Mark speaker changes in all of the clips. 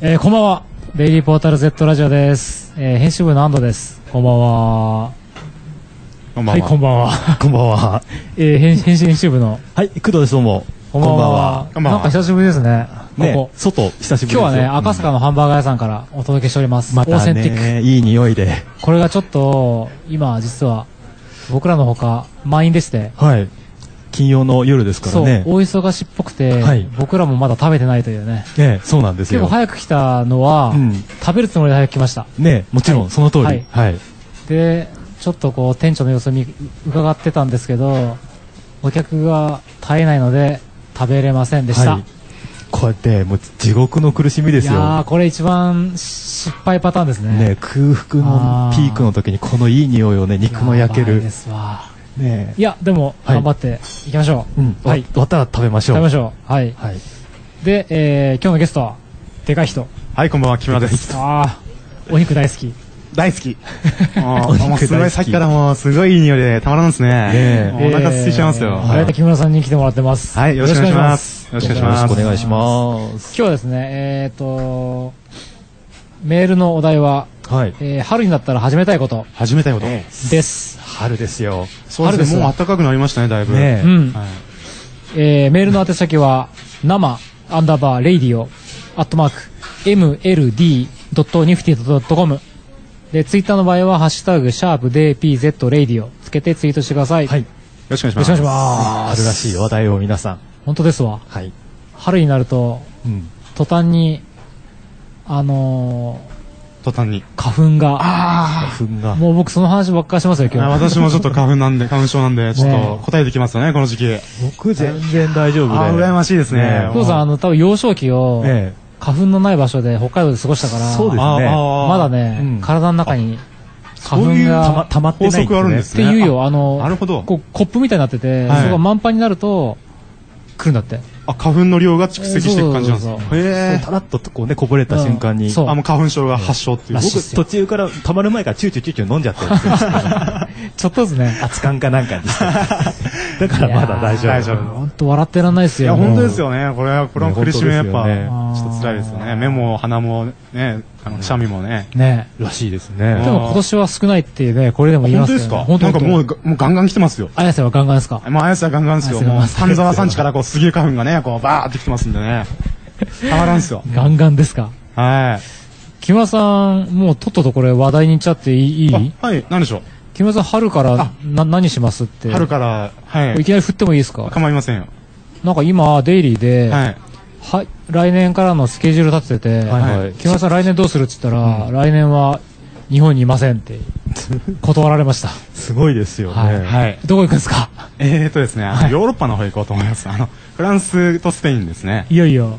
Speaker 1: こんばんは。デイリーポータル Z ラジオです。編集部の安藤です。こんばんは。
Speaker 2: こんばんは。
Speaker 1: はい、こんばんは。
Speaker 2: こんばんは。
Speaker 1: 編集部の。
Speaker 2: はい、工藤です、どうも。
Speaker 1: こんばんは。なんか久しぶりですね。
Speaker 2: ね、外、久しぶりです。
Speaker 1: 今日はね、赤坂のハンバーガー屋さんからお届けしております。
Speaker 2: またね、いい匂いで。
Speaker 1: これがちょっと、今、実は、僕らのほか、満員でして。
Speaker 2: はい。金曜の夜ですからね。
Speaker 1: そう、大忙しっぽくて、はい、僕らもまだ食べてないというね。
Speaker 2: ね、そうなんですよ。
Speaker 1: 結構早く来たのは、食べるつもりで早く来ました。
Speaker 2: ね、もちろん、その通り。はい。
Speaker 1: で、ちょっとこう、店長の様子を伺ってたんですけど、お客が絶えないので、食べれませんでした。
Speaker 2: こうやって、もう地獄の苦しみですよ。
Speaker 1: いやー、これ一番失敗パターンですね。
Speaker 2: ね、空腹のピークの時にこのいい匂いをね、肉の焼ける。
Speaker 1: ですわ。
Speaker 2: ね、
Speaker 1: いや、でも、頑張っていきましょ
Speaker 2: う。はい。終わったら食べましょう。
Speaker 1: 食べましょう。はい。で、今日のゲストは、でかい人。
Speaker 3: はい、こんばんは、木村です。
Speaker 1: お肉大好き。
Speaker 3: 大好き。もうすごい、さっきからもうすごいいい匂いでたまらんですね。お腹空いちゃいますよ。
Speaker 1: 木村さんに来てもらってます。
Speaker 3: はい、よろしくお願いします。よろしくお
Speaker 2: 願いします。
Speaker 1: 今日はですね、メールのお題は、春になったら始めたいこと。
Speaker 3: 始めたいこと
Speaker 1: です。
Speaker 2: 春ですよ。
Speaker 3: そうですね。もう暖かくなりましたね、だいぶ。
Speaker 1: メールの宛先は、生_radio @mld.nifty.com で、ツイッターの場合は、ハッシュタグ、#DPZradio つけてツイートしてください。
Speaker 3: はい。よろしくお願いします。
Speaker 1: よろしくお願いします。
Speaker 2: 春らしい話題を皆さん。
Speaker 1: 本当ですわ。
Speaker 2: はい。
Speaker 1: 春になると、途端に、
Speaker 3: 途端に
Speaker 1: 花粉が。もう僕その話ばっかりしますよ、今日。
Speaker 3: 私もちょっ花粉症なんで、ちょっと答えてきますよね、この時期。
Speaker 2: 僕全然大丈夫で。
Speaker 3: 羨ましいですね。
Speaker 1: 工藤さん、多分幼少期を、花粉のない場所で北海道で過ごしたから、
Speaker 2: そうですね。
Speaker 1: まだね、体の中に花粉が
Speaker 2: 溜まってない
Speaker 3: あるんですね。
Speaker 1: っていうよ、
Speaker 3: なるほど。
Speaker 1: コップみたいになってて、そこが満杯になると、来るんだって。
Speaker 3: 花粉の量が蓄積していく感じなんですか。
Speaker 2: へえ。たらっとこうね、こぼれた瞬間に。
Speaker 3: もう花粉症が発症っていう。
Speaker 2: 僕途中から溜まる前からチューチュー飲んじゃってるんですよ。
Speaker 1: ちょっとずつね。
Speaker 2: 熱燗かなんかにして。だからまだ大丈夫。
Speaker 1: 本当笑ってらんないですよ。
Speaker 3: いや、本当ですよね。これの苦しみやっぱ、ちょっと辛いですよね。目も鼻もね、くしゃみもね。
Speaker 1: ね。
Speaker 2: らしいですね。
Speaker 1: でも今年は少ないっていうね、これでも言いますよね。
Speaker 3: 本当ですか？なんかもうガンガン来てますよ。
Speaker 1: 綾瀬はガンガンですか？
Speaker 3: もう綾瀬はガンガンですよ。もう丹沢山地からこうスギ花粉がね、こうバーって来てますんでね。たまらんすよ。
Speaker 1: ガンガンですか？
Speaker 3: はい。
Speaker 1: 木村さん、もうとっととこれ話題に行っちゃっていい？
Speaker 3: はい、何でしょう。
Speaker 1: 木村さん、春から何しますって。
Speaker 3: 春から、はい。
Speaker 1: いきなり振ってもいいですか？
Speaker 3: 構いませんよ。
Speaker 1: なんか今、デイリーで、来年からのスケジュール立ててて、木村さん来年どうするって言ったら、来年は日本にいませんって断られました。
Speaker 2: すごいですよね。
Speaker 3: はい。
Speaker 1: どこ行くんですか？
Speaker 3: ですね、ヨーロッパの方行こうと思います。フランスとスペインですね。
Speaker 1: いよいよ。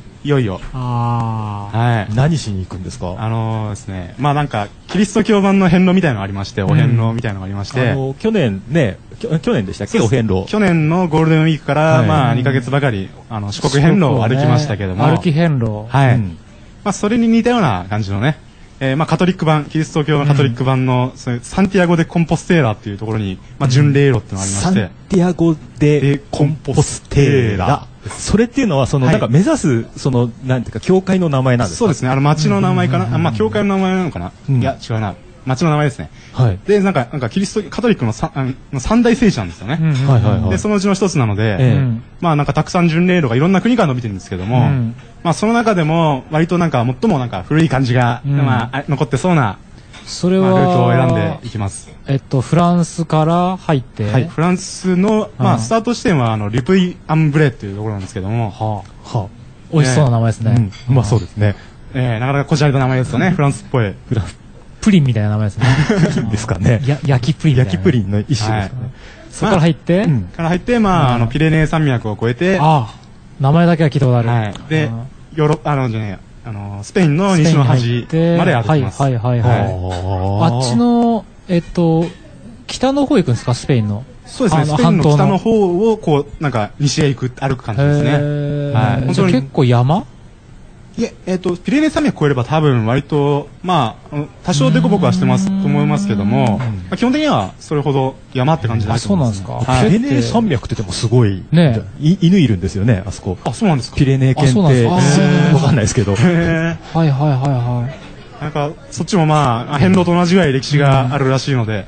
Speaker 3: はい。
Speaker 2: 何しに行くんですか？
Speaker 3: ですね、まあなんか、キリスト教版の遍路みたいなのがありまして、お遍路みたいなのがありまして。
Speaker 2: 去年でしたっけ、お遍路。
Speaker 3: 去年のゴールデンウィークから、まあ2ヶ月ばかり、四国遍路を歩きましたけども。
Speaker 1: 歩き遍路。
Speaker 3: はい。まあそれに似たような感じのね、まあカトリック版、キリスト教のカトリック版の、サンティアゴ・デ・コンポステーラっていうところに、まあ巡礼路っていうのがありまして。
Speaker 2: サンティアゴ・デ・コンポステーラ。それっていうのは、なんか目指す、なんていうか、教会の名前なんですか？
Speaker 3: そうですね。町の名前かな。まあ、教会の名前なのかな。いや、違うな。町の名前ですね。
Speaker 2: はい。
Speaker 3: で、なんか、カトリックの三大聖地なんですよね。
Speaker 2: はいはいはい。
Speaker 3: で、そのうちの一つなので、まあ、なんかたくさん巡礼路がいろんな国から伸びてるんですけども、まあ、その中でも、割となんか、最もなんか古い感じが、まあ、残ってそうな、
Speaker 1: それは、
Speaker 3: ルートを選んでいきます。
Speaker 1: フランスから入って、
Speaker 3: はい、フランスの、まあ、スタート地点は、リプイ・アンブレっていうところなんですけども、
Speaker 1: 美味しそうな名前ですね。
Speaker 2: まあそうですね。
Speaker 3: なかなかこじゃれた名前ですよね、フランスっぽい。
Speaker 1: プリンみたいな名前ですね。
Speaker 2: プリンですかね。
Speaker 1: 焼きプリン。
Speaker 2: 焼きプリンの一種ですかね。
Speaker 1: そこから入って、
Speaker 3: まあ、ピレネー山脈を越えて、
Speaker 1: 名前だけは聞いたことある。
Speaker 3: はい。で、スペインの西の端まで歩きます。
Speaker 1: はい。あっちの、北の方行くんですか、スペインの。
Speaker 3: そうですね、スペインの北の方を、こう、なんか、西へ歩く感じですね。
Speaker 1: はい。じゃあ結構山
Speaker 3: いえ、ピレネー山脈越えれば多分割と、まあ、多少デコボコはしてますと思いますけども、まあ、基本的にはそれほど山って感じじゃないと思います。
Speaker 1: そうなんですか。
Speaker 2: ピレネー山脈ってでもすごい、ね、犬いるんですよね、あそこ。
Speaker 3: あ、そうなんですか。
Speaker 2: ピレネー県って、わかんないですけど。
Speaker 1: はいはいはい。
Speaker 3: なんか、そっちもまあ、遍路と同じぐらい歴史があるらしいので。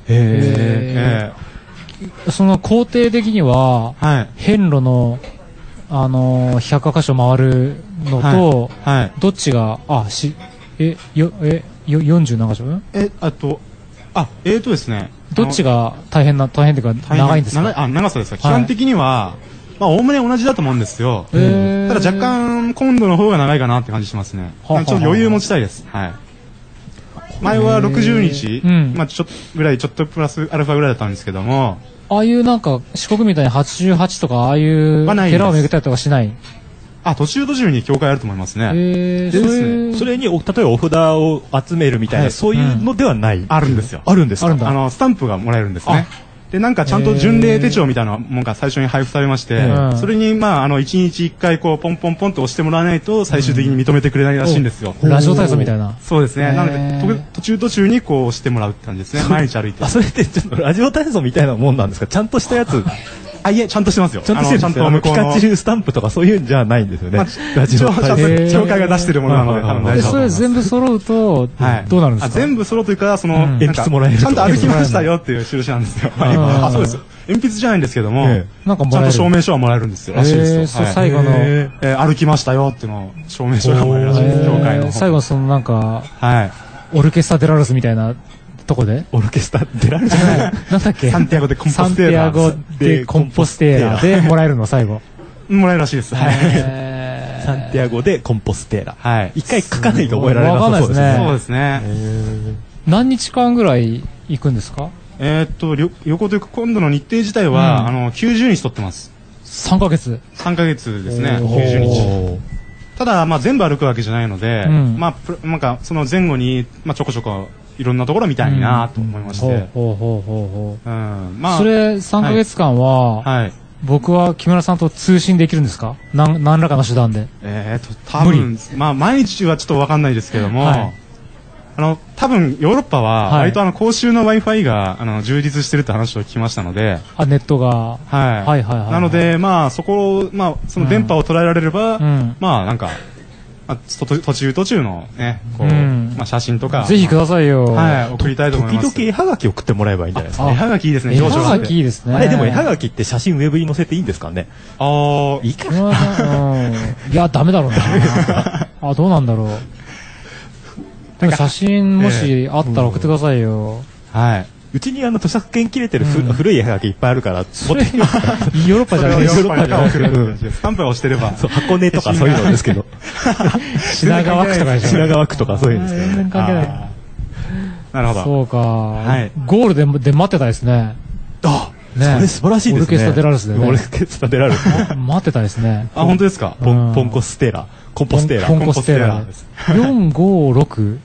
Speaker 1: その工程的には、遍路の、100箇所回るのと、どっちが、40何箇所
Speaker 3: ですね。
Speaker 1: どっちが大変っていうか、長いんですか？
Speaker 3: 長さですか。基本的には、まあ、おおむね同じだと思うんですよ。ただ若干、今度の方が長いかなって感じしますね。ちょっと余裕持ちたいです。はい。前は60日、まあちょっとプラスアルファぐらいだったんですけども。
Speaker 1: ああいうなんか、四国みたいに88とか、ああいう寺を巡ったりとかしない？
Speaker 3: 途中に教会あると思いますね。
Speaker 2: それに、例えばお札を集めるみたいな、そういうのではない。
Speaker 3: あるんですよ。
Speaker 2: あるんですか？
Speaker 3: スタンプがもらえるんですね。で、なんかちゃんと巡礼手帳みたいなものが最初に配布されまして、それに、まあ、1日1回こう、ポンポンポンと押してもらわないと、最終的に認めてくれないらしいんですよ。
Speaker 1: ラジオ体操みたいな。
Speaker 3: そうですね。なので、途中にこう、押してもらうって感じですね。毎日歩いて。
Speaker 2: それってちょっとラジオ体操みたいなもんなんですか？ちゃんとしたやつ。
Speaker 3: いえ、ちゃんとしてますよ。
Speaker 2: ちゃんとしてるんですよ。ピカチュウスタンプとかそういうんじゃないんですよね。ラジオ体操。
Speaker 3: 協会が出してるものなので、多分大丈夫。
Speaker 1: それ全部揃うと、どうなるんですか？
Speaker 3: 全部揃うというか、
Speaker 2: 鉛筆もらえる。
Speaker 3: ちゃんと歩きましたよっていう印なんですよ。そうです。鉛筆じゃないんですけども、ちゃんと証明書はもらえるんですよ。らしいですよ。
Speaker 1: 最後の、
Speaker 3: 歩きましたよっていうのを証明書がもらえるらしいです。協会の。
Speaker 1: 最後そのなんか、オルケスタ・デラルスみたいなとこで
Speaker 2: オルケスタ・デラルス
Speaker 1: なんだっけ？
Speaker 3: サンティアゴ・デ・コンポステーラ。
Speaker 1: サンティアゴ・デ・コンポステーラでもらえるの、最後。
Speaker 3: もらえるらしいです。
Speaker 2: サンティアゴ・デ・コンポステーラ。一回書かないと覚えられな
Speaker 3: そうですね。そうですね。
Speaker 1: 何日間ぐらい行くんですか？
Speaker 3: 旅行というか、今度の日程自体は、90日取ってます。
Speaker 1: 3ヶ月
Speaker 3: ?3 ヶ月ですね、90日。ただ、まあ、全部歩くわけじゃないので、まあ、なんか、その前後に、まあ、ちょこちょこ、いろんなところ見たいなと思いまして。
Speaker 1: まあ、それ、3ヶ月間は、僕は木村さんと通信できるんですか？何らかの手段で。
Speaker 3: 多分、まあ、毎日はちょっとわかんないですけども、多分ヨーロッパは割と公衆の Wi-Fi が充実してるって話を聞きましたので、
Speaker 1: ネットが、
Speaker 3: なのでまあそこをまあその電波を捉えられれば、まあなんか途中のねこうまあ写真とか
Speaker 1: ぜひくださいよ。
Speaker 3: 送りたいと思います。
Speaker 2: 時々絵はがき送ってもらえばいいんじゃないですか。
Speaker 3: 絵はがきいいですね。
Speaker 1: 絵はがきいいですね。
Speaker 2: あれでも絵はがきって写真ウェブに載せていいんですかね。
Speaker 3: いいかな。
Speaker 1: いやダメだろうな。どうなんだろう。写真もしあったら送ってくださいよ。
Speaker 2: うちに著作権切れてる古い絵はがきいっぱいあるから
Speaker 1: 持ってきます。ヨーロッパじゃない。
Speaker 3: ヨーロッパじゃない。スタンプを押してれば。
Speaker 2: 箱根とかそういうのですけど。
Speaker 1: 品川区とかでしょ。
Speaker 2: 品川区とかそういうんですけど。
Speaker 1: 全然関係ない。
Speaker 3: なるほど。
Speaker 1: そうか。ゴールで待ってたですね。
Speaker 2: それ素晴らしいですね。
Speaker 1: オルケスタ・デラルスでね。
Speaker 2: オルケスタ・デラルス。
Speaker 1: 待ってたですね。
Speaker 3: 本当ですか？
Speaker 2: ポンコステーラ。コンポステーラ。
Speaker 1: コンポステーラ。456。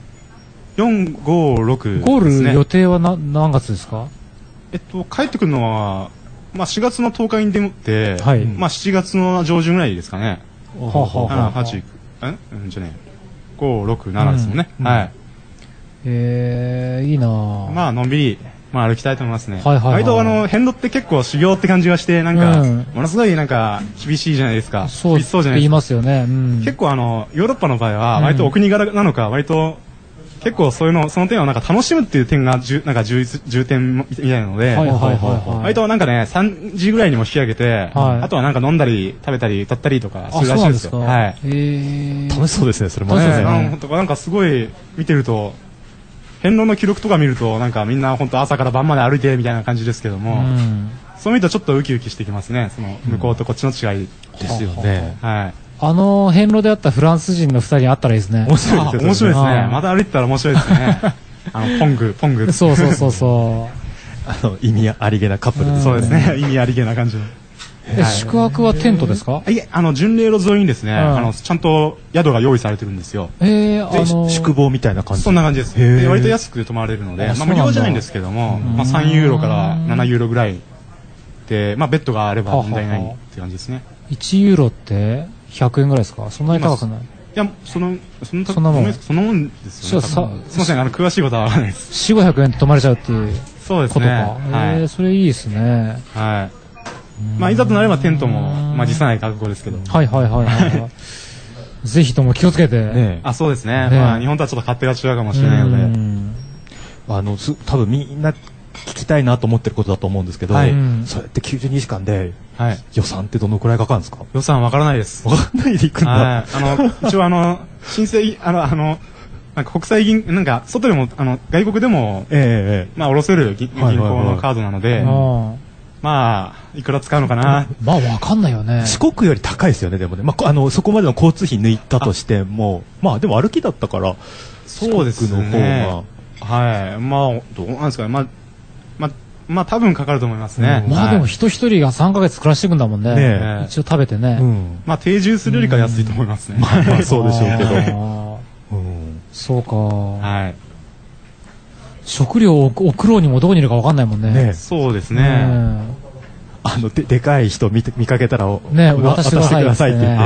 Speaker 3: 456。
Speaker 1: ゴール予定は何月ですか？
Speaker 3: 帰ってくるのは、まあ4月の10日に出て、まあ7月の上旬ぐらいですかね。8、じゃねえ。5、6、7ですもんね。
Speaker 1: いいな
Speaker 3: まあのんびり、まあ歩きたいと思いますね。割と遍路って結構修行って感じがして、なんか、ものすごいなんか厳しいじゃないですか。
Speaker 1: そうじゃないですか。言いますよね。
Speaker 3: 結構ヨーロッパの場合は、割とお国柄なのか、割と、結構その点をなんか楽しむっていう点がなんか重点みたいなので、割となんかね、3時ぐらいにも引き上げて、あとはなんか飲んだり食べたり歌ったりとかするらしいですよ。
Speaker 2: 楽しそうですね、それも
Speaker 3: ね。なんかすごい見てると、遍路の記録とか見ると、なんかみんな本当朝から晩まで歩いてみたいな感じですけども、そう見るとちょっとウキウキしてきますね、その向こうとこっちの違いですよね。
Speaker 1: 遍路であったフランス人の2人会ったらいいですね。
Speaker 3: 面白いですね。面白いですね。また歩いてたら面白いですね。ポング。
Speaker 1: そう。
Speaker 2: 意味ありげなカップル。
Speaker 3: そうですね。意味ありげな感じの。
Speaker 1: 宿泊はテントですか？
Speaker 3: いえ、巡礼路沿いにですね、ちゃんと宿が用意されてるんですよ。
Speaker 2: 宿坊みたいな感じ。
Speaker 3: そんな感じです。割と安く泊まれるので、まあ無料じゃないんですけども、まあ3ユーロから7ユーロぐらいで、まあベッドがあれば問題ないって感じですね。
Speaker 1: 1ユーロって100円ぐらいですか？そんなに高くない？
Speaker 3: や、そんなもんですよね。すみません、詳しいことはわからないです。
Speaker 1: 4、500円で泊まれちゃうっていう
Speaker 3: そうですね。
Speaker 1: それいいですね。
Speaker 3: はい。いざとなればテントも、辞さない覚悟ですけど。
Speaker 1: はいはいはいはい。ぜひとも気をつけて。
Speaker 3: そうですね。日本とはちょっと勝手が違うかもしれないので。
Speaker 2: 多分みんな聞きたいなと思ってることだと思うんですけど、そうやって92時間で、予算ってどのくらいかかるんですか？
Speaker 3: 予算わからないです。
Speaker 2: わからないで行くんだ。
Speaker 3: 一応申請、なんか国際なんか、外でも、外国でも、下ろせる銀行のカードなので、いくら使うのかな。
Speaker 1: わかんないよね。
Speaker 2: 四国より高いですよね、でもね。そこまでの交通費抜いたとしても、でも歩きだったから、
Speaker 3: そうですね。はい。どうなんですかね。多分かかると思いますね。
Speaker 1: でも人一人が3ヶ月暮らしていくんだもんね。一応食べてね。
Speaker 3: 定住するよりか安いと思いますね。
Speaker 2: そうでしょうけど。
Speaker 1: そうか。
Speaker 2: はい。
Speaker 1: 食料を送ろうにもどこにいるか分かんないもんね。
Speaker 3: そうですね。
Speaker 2: でかい人見かけたら、
Speaker 1: 渡してくださいって言って、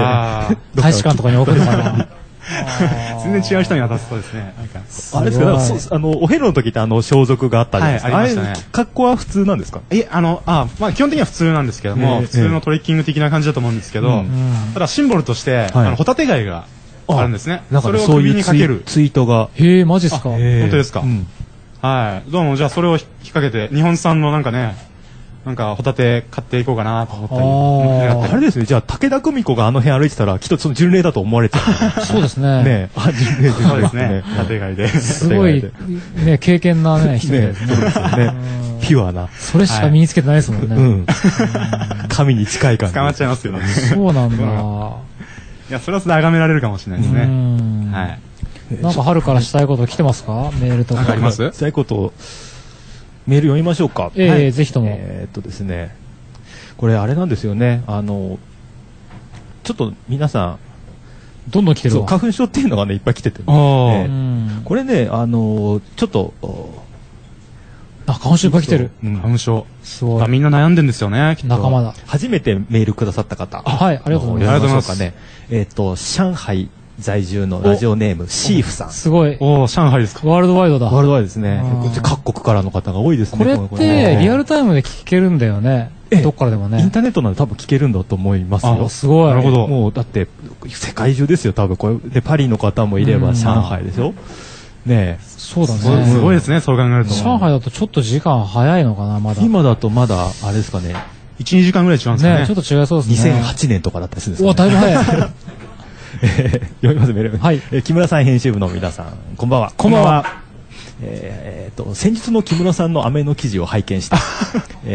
Speaker 1: 大使館とかに送るから。
Speaker 3: 全然違う人に渡すそうですね。
Speaker 2: あれですか、お遍路の時って装束があったじゃないですか。
Speaker 3: ありましたね。
Speaker 2: 格好は普通なんですか？
Speaker 3: 基本的には普通なんですけども、普通のトレッキング的な感じだと思うんですけど、ただシンボルとして、ホタテ貝があるんですね。それを首にかける。
Speaker 2: ツイートが。
Speaker 1: へえ、マジっすか？
Speaker 3: 本当ですか？はい。どうも、じゃあそれを引っ掛けて、日本産のホタテ買っていこうかなと思ったり。
Speaker 2: あれですね、じゃあ武田久美子が辺歩いてたら、きっとその巡礼だと思われて
Speaker 1: た。そうですね。
Speaker 3: 巡礼そうですね。ホタテ貝で。
Speaker 1: すごい、経験な人ですね。
Speaker 2: ピュアな。
Speaker 1: それしか身につけてないですもんね。
Speaker 2: 神に近い感じ。
Speaker 3: 捕まっちゃいますよね。
Speaker 1: そうなんだ。
Speaker 3: いや、それはそれで崇められるかもしれないですね。はい。
Speaker 1: なんか春からしたいこと来てますか？メールとか。
Speaker 3: あります？
Speaker 2: したいこと、メール読みましょうか。
Speaker 1: ぜひとも。
Speaker 2: ですね、これあれなんですよね。ちょっと皆さん、
Speaker 1: どんどん来てるわ。
Speaker 2: 花粉症っていうのがね、いっぱい来てて。これね、ちょっと、
Speaker 1: 花粉症いっぱい来てる。
Speaker 3: 花粉症。
Speaker 1: すごい。
Speaker 3: みんな悩んでるんですよね、
Speaker 1: 仲間だ。
Speaker 2: 初めてメールくださった方。
Speaker 1: はい、ありがとうございます。
Speaker 2: ね。上海在住のラジオネーム、シーフさん。
Speaker 1: すごい。
Speaker 3: 上海ですか？
Speaker 1: ワールドワイドだ。
Speaker 2: ワールドワイドですね。各国からの方が多いですね。
Speaker 1: これって、リアルタイムで聞けるんだよね。どっからでもね。
Speaker 2: インターネットなんで多分聞けるんだと思いますよ。
Speaker 1: すごい。
Speaker 3: なるほど。
Speaker 2: もう、だって、世界中ですよ、多分。これで、パリの方もいれば、上海でしょ。ねえ。
Speaker 1: そうだね。
Speaker 3: すごいですね、そう考えると。
Speaker 1: 上海だとちょっと時間早いのかな、まだ。
Speaker 2: 今だとまだ、あれですかね。
Speaker 3: 1、2時間ぐらい違うんですかね。
Speaker 1: ちょっと違いそうですね。
Speaker 2: 2008年とかだったりするんですかね。
Speaker 1: だいぶ早い。
Speaker 2: 読みます、メール。
Speaker 1: はい。
Speaker 2: 木村さん編集部の皆さん、こんばんは。
Speaker 1: こんばんは。
Speaker 2: 先日の木村さんの飴の記事を拝見して、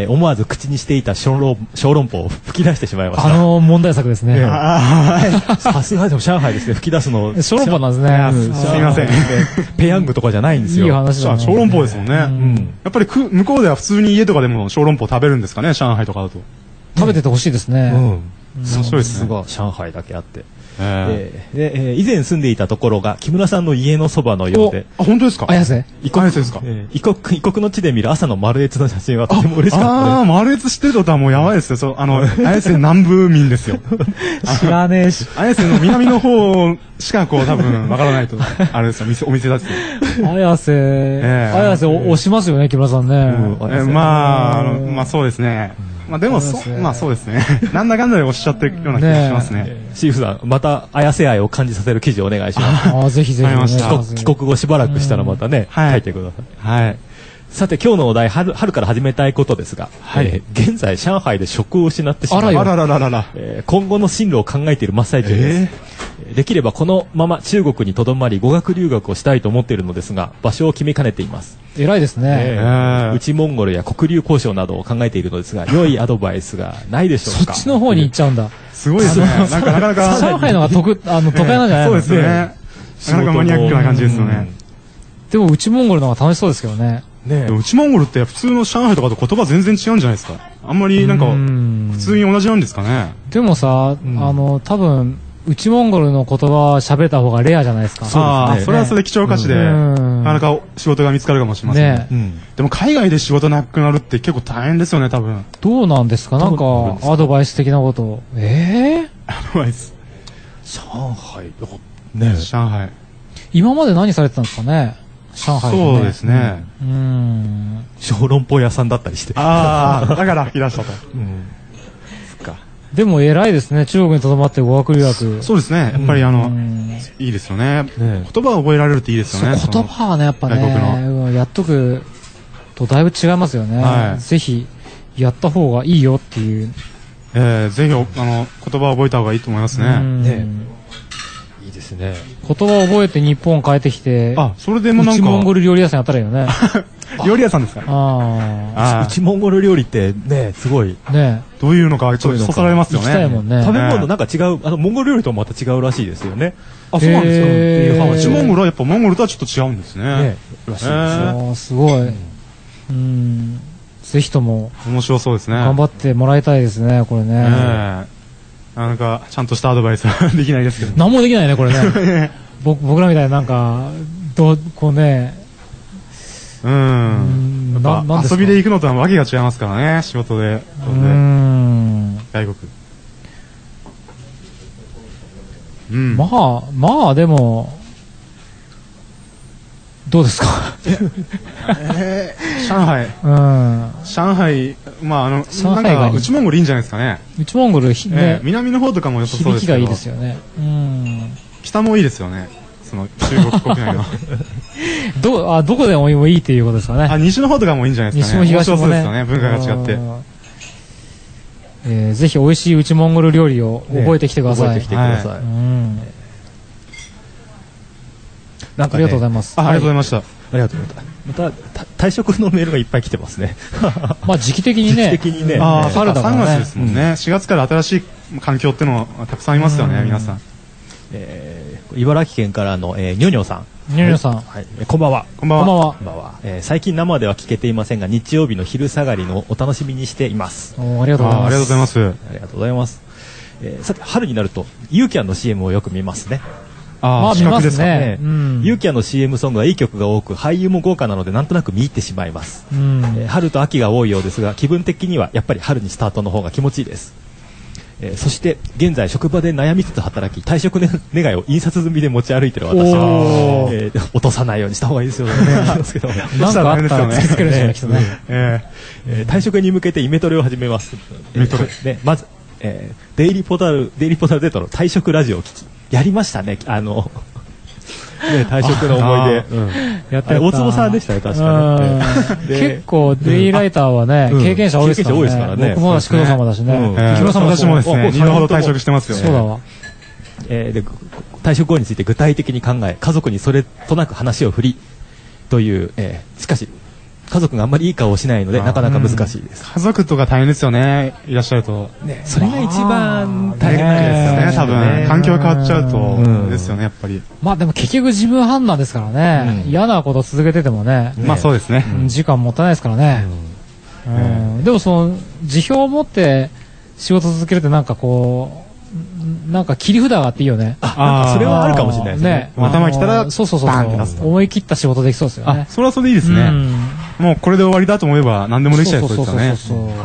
Speaker 2: 思わず口にしていた小籠包を吹き出してしまいました。
Speaker 1: 問題作ですね。
Speaker 2: さすがでも上海ですね、吹き出すの。
Speaker 1: 小籠包なんです
Speaker 3: ね。すみません。
Speaker 2: ペヤングとかじゃないんですよ。
Speaker 1: いい話だね。
Speaker 3: 小籠包ですもんね。やっぱり向こうでは普通に家とかでも小籠包食べるんですかね、上海とかだと。
Speaker 1: 食べててほしいですね。
Speaker 3: そうですね。
Speaker 2: 上海だけあって。以前住んでいたところが木村さんの家のそばのようで。
Speaker 3: 本当ですか？
Speaker 1: 綾瀬
Speaker 3: 異国ですか？
Speaker 2: 異国の地で見る朝の丸越の写真はとても嬉しかったです。
Speaker 3: 丸越知ってることはもうやばいですよ。綾瀬南部民ですよ。
Speaker 1: 知らねえし。
Speaker 3: 綾瀬の南の方しか多分わからないと。あれですよ、お店だって。
Speaker 1: 綾瀬押しますよね、木村さんね。
Speaker 3: そうですね。でもそうですね。なんだかんだでおっしゃってるような気がしますね。
Speaker 2: シーフさん、また綾瀬愛を感じさせる記事をお願いしま
Speaker 1: す。ぜひぜひ。
Speaker 2: 帰国後しばらくしたらまたね、書いてください。はい。さて今日のお題、春から始めたいことですが、現在上海で職を失ってしまい、今後の進路を考えている真っ最中です。できればこのまま中国にとどまり語学留学をしたいと思っているのですが、場所を決めかねています。
Speaker 1: 偉いですね。
Speaker 2: 内モンゴルや黒竜交渉などを考えているのですが、良いアドバイスがないでしょうか。
Speaker 1: そっちの方に行っちゃうんだ。
Speaker 3: すごいですね。なかなか
Speaker 1: 上海のが都会なんじゃないの？
Speaker 3: そうですね。なかなかマニアックな感じですよね。
Speaker 1: でも内モンゴルの方が楽しそうですけどね。
Speaker 3: 内モンゴルって普通の上海とかと言葉全然違うんじゃないですか。あんまり普通に同じなんですかね。
Speaker 1: でもさ、多分内モンゴルの言葉喋った方がレアじゃないですか。
Speaker 3: それはそれで貴重価値で、なかなか仕事が見つかるかもしれませんね。でも海外で仕事なくなるって結構大変ですよね、多分。
Speaker 1: どうなんですか、なんかアドバイス的なこと。
Speaker 3: アドバイス。
Speaker 2: 上海、
Speaker 3: ね、上海。
Speaker 1: 今まで何されてたんですかね、上海でね。
Speaker 3: そうですね。
Speaker 2: 小籠包屋さんだったりして。
Speaker 3: ああ、だから吐き出したと。そっか。
Speaker 1: でも偉いですね、中国にとどまって語学留学。
Speaker 3: そうですね、やっぱりいいですよね。言葉を覚えられるっていいですよね。
Speaker 1: 言葉はね、やっぱね、やっとくとだいぶ違いますよね。ぜひ、やった方がいいよっていう。
Speaker 3: ぜひ、言葉を覚えた方がいいと思いますね。
Speaker 2: いいですね。
Speaker 1: 言葉を覚えて日本帰ってきて、
Speaker 3: それでもなんか。
Speaker 1: 内モンゴル料理屋さんやったらいいよね。
Speaker 3: 料理屋さんですか？
Speaker 2: 内モンゴル料理ってね、すごい。
Speaker 1: ね、
Speaker 3: どういうのかちょっとそそられますよね。
Speaker 1: 行きたいもんね。
Speaker 2: 食べ物なんか違う、モンゴル料理ともまた違うらしいですよね。
Speaker 3: あ、そうなんですか。内モンゴルはやっぱモンゴルとはちょっと違うんですね。
Speaker 2: らしいです。
Speaker 1: すごい。ぜひとも。
Speaker 3: 面白そうですね。
Speaker 1: 頑張ってもらいたいですね、これね。
Speaker 3: なんか、ちゃんとしたアドバイスはできないですけど。
Speaker 1: 何もできないね、これね。僕らみたいななんか、こうね。
Speaker 3: 遊びで行くのとはわけが違いますからね、仕事で。外国。
Speaker 1: まあでも、どうですか？
Speaker 3: 上海。上海、なんか、内モンゴルいいんじゃないですかね。
Speaker 1: 内モンゴル、
Speaker 3: 南の方とかも良さそうですけど。
Speaker 1: 響きがいいですよね。
Speaker 3: 北もいいですよね。その中国国内の。
Speaker 1: どこでもいいっていうことですかね。
Speaker 3: 西の方とかもいいんじゃないですかね。
Speaker 1: 西も東もね。
Speaker 3: 面白そうですよね、文化が違って。
Speaker 1: ぜひ美味しい内モンゴル料理を覚えてきてください。
Speaker 2: 覚えてきてください。
Speaker 1: ありがとうございます。
Speaker 3: ありがとうございました。
Speaker 2: ありがとうございます。また、退職のメールがいっぱい来てますね。
Speaker 1: 時期的にね。
Speaker 2: 時期的にね。
Speaker 3: 春だからね。3月ですもんね。4月から新しい環境ってのはたくさんありますよね、皆さん。
Speaker 2: 茨城県からのニョニョさん。
Speaker 1: ニョニョさん。
Speaker 2: こんばんは。
Speaker 1: こんばんは。
Speaker 2: 最近生では聞けていませんが、日曜日の昼下がりのお楽しみにしています。
Speaker 1: ありがとうございます。
Speaker 3: ありがとうございます。
Speaker 2: ありがとうございます。さて、春になると、ユーキャンの CM をよく見ますね。
Speaker 1: 見ますね。
Speaker 2: ユーキャンの CM ソングはいい曲が多く、俳優も豪華なので、なんとなく見入ってしまいます。春と秋が多いようですが、気分的にはやっぱり春にスタートの方が気持ちいいです。そして現在職場で悩みつつ働き、退職願いを印刷済みで持ち歩いている私は、落とさないようにした方がいいですよね。
Speaker 1: なんかあったら突きつける人が来たね。
Speaker 2: 退職に向けてイメトレを始めます。まず、デイリーポータル Z の退職ラジオを聞き、やりましたね。退職の思い出。
Speaker 1: やった
Speaker 2: 大坪さんでしたね、確かに。
Speaker 1: 結構、デイライターはね、経験者多いですからね。僕もだし、工藤様だしね。木村さんも
Speaker 3: 私もですね、2度ほど退職してますよね。
Speaker 1: そうだわ。
Speaker 2: 退職後について具体的に考え、家族にそれとなく話を振り、という、しかし、家族があんまりいい顔をしないので、なかなか難しいです。
Speaker 3: 家族とか大変ですよね、いらっしゃると。
Speaker 2: それが一番大変なんですよね、
Speaker 3: 多分。環境が変わっちゃうと、ですよね、やっぱり。
Speaker 1: でも結局自分判断ですからね。嫌なこと続けててもね。
Speaker 3: そうですね。
Speaker 1: 時間もったいないですからね。でも辞表を持って仕事続けるってなんかなんか切り札があっていいよね。
Speaker 2: それはあるかもしれないですね。
Speaker 3: 頭きたら、
Speaker 1: そう。思い切った仕事できそうですよね。
Speaker 3: それはそれでいいですね。もうこれで終わりだと思えば何でもできちゃいそうですよね。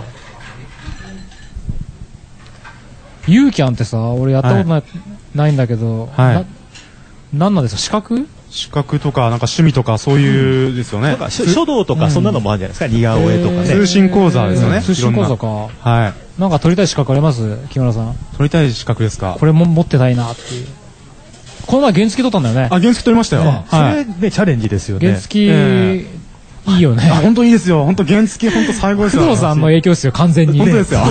Speaker 3: ユーキャンってさ、俺やったことないんだけど、何なんですか？資格とか、なんか趣味とかそういうですよね。
Speaker 2: 書道とかそんなのもあるんじゃないですか。似顔絵とかね。
Speaker 3: 通信講座ですよね。
Speaker 1: 通信講座か。
Speaker 3: はい。
Speaker 1: なんか取りたい資格あります？木村さん。
Speaker 3: 取りたい資格ですか？
Speaker 1: これも持ってないなっていう。この前原付取ったんだよね。
Speaker 3: 原付取りましたよ。
Speaker 2: それね、チャレンジですよね。
Speaker 1: 原付、いいよね。
Speaker 3: 本当いいですよ。本当原付本当最高ですよ。
Speaker 1: 工藤さんの影響ですよ、完全に。
Speaker 3: 本当ですよ。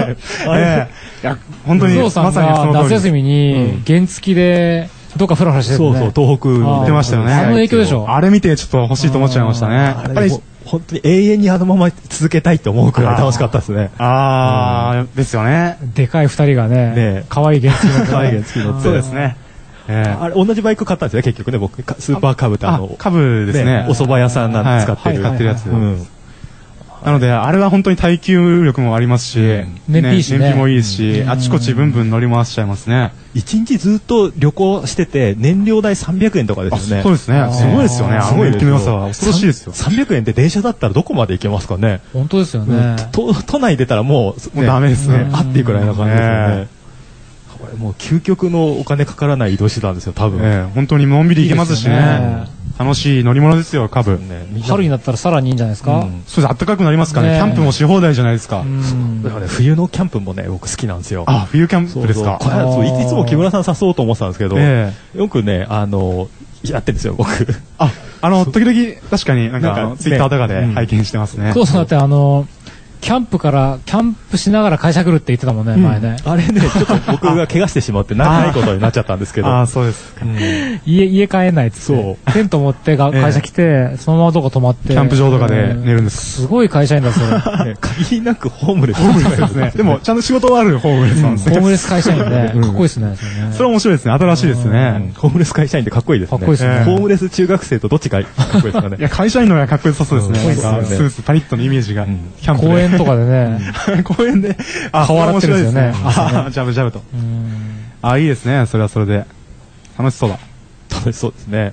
Speaker 3: 本当に。
Speaker 1: 工藤さんが夏休みに原付でどっかフラフラしてるね。
Speaker 2: そう東北
Speaker 3: 行ってましたよね。
Speaker 1: あの影響でしょ。
Speaker 3: あれ見てちょっと欲しいと思っちゃいましたね。やっぱり
Speaker 2: 本当に永遠にあのまま続けたいと思うくらい楽しかったですね。
Speaker 3: ですよね。
Speaker 1: でかい二人がね、可愛い原付乗って。
Speaker 2: 可愛い原付乗って。
Speaker 3: そうですね。
Speaker 2: あれ同じバイク買ったんですよね、結局ね、僕スーパーカブって
Speaker 3: カブですね。
Speaker 2: お蕎麦屋さんが使ってる
Speaker 3: やつ。なので、あれは本当に耐久力もありますし、
Speaker 1: 燃費
Speaker 3: もいいし、あちこちブンブン乗り回しちゃいますね。
Speaker 2: 一日ずっと旅行してて、燃料代300円とかですよね。
Speaker 3: そうですね。すごいですよね。あの雪の良さは恐ろしいですよ。
Speaker 2: 300円って電車だったらどこまで行けますかね。
Speaker 1: 本当ですよね。
Speaker 2: 都内出たらもう
Speaker 3: ダメですね。
Speaker 2: あっていうくらいな感じですよね。 もう究極のお金かからない移動手段ですよ、多分。
Speaker 3: 本当にのんびり行けますしね。楽しい乗り物ですよ、カブ。
Speaker 1: 春になったらさらにいいんじゃないですか。
Speaker 3: そうです、暖かくなりますかね。キャンプもし放題じゃないですか。
Speaker 2: 冬のキャンプもね、僕好きなんですよ。
Speaker 3: あ、冬キャンプですか。
Speaker 2: いつも木村さん誘おうと思ってたんですけど、よくね、やってるんですよ、僕。
Speaker 3: 時々、確かになんか、ツイッターとかで拝見してますね。
Speaker 1: そうだってキャンプしながら会社来るって言ってたもんね、前ね。
Speaker 2: あれね、ちょっと僕が怪我してしまって、ないことになっちゃったんですけど。
Speaker 3: ああ、そうですか。
Speaker 1: 家帰んないっつって。そう。テント持って会社来て、そのままどこ泊まって。
Speaker 3: キャンプ場とかで寝るんです。
Speaker 1: すごい会社員だ、それ。
Speaker 2: 限りなくホームレス
Speaker 3: ですね。でも、ちゃんと仕事はあるホームレスなんですね。
Speaker 1: ホームレス会社員で、かっこいいですね。
Speaker 3: それ面白いですね。新しいですね。
Speaker 2: ホームレス会社員ってかっこいいですね。
Speaker 1: かっこいいですね。
Speaker 2: ホームレス中学生とどっちがかっこいいですかね。
Speaker 3: いや、会社員の方がかっこよさそうですね。なんか、スーツ、パリッとのイメージが。
Speaker 1: キャンプ公園とかでね。
Speaker 3: 公園で、
Speaker 1: 顔洗ってるんですよね。
Speaker 3: ジャブジャブと。いいですね。それはそれで。楽しそうだ。
Speaker 2: 楽しそうですね。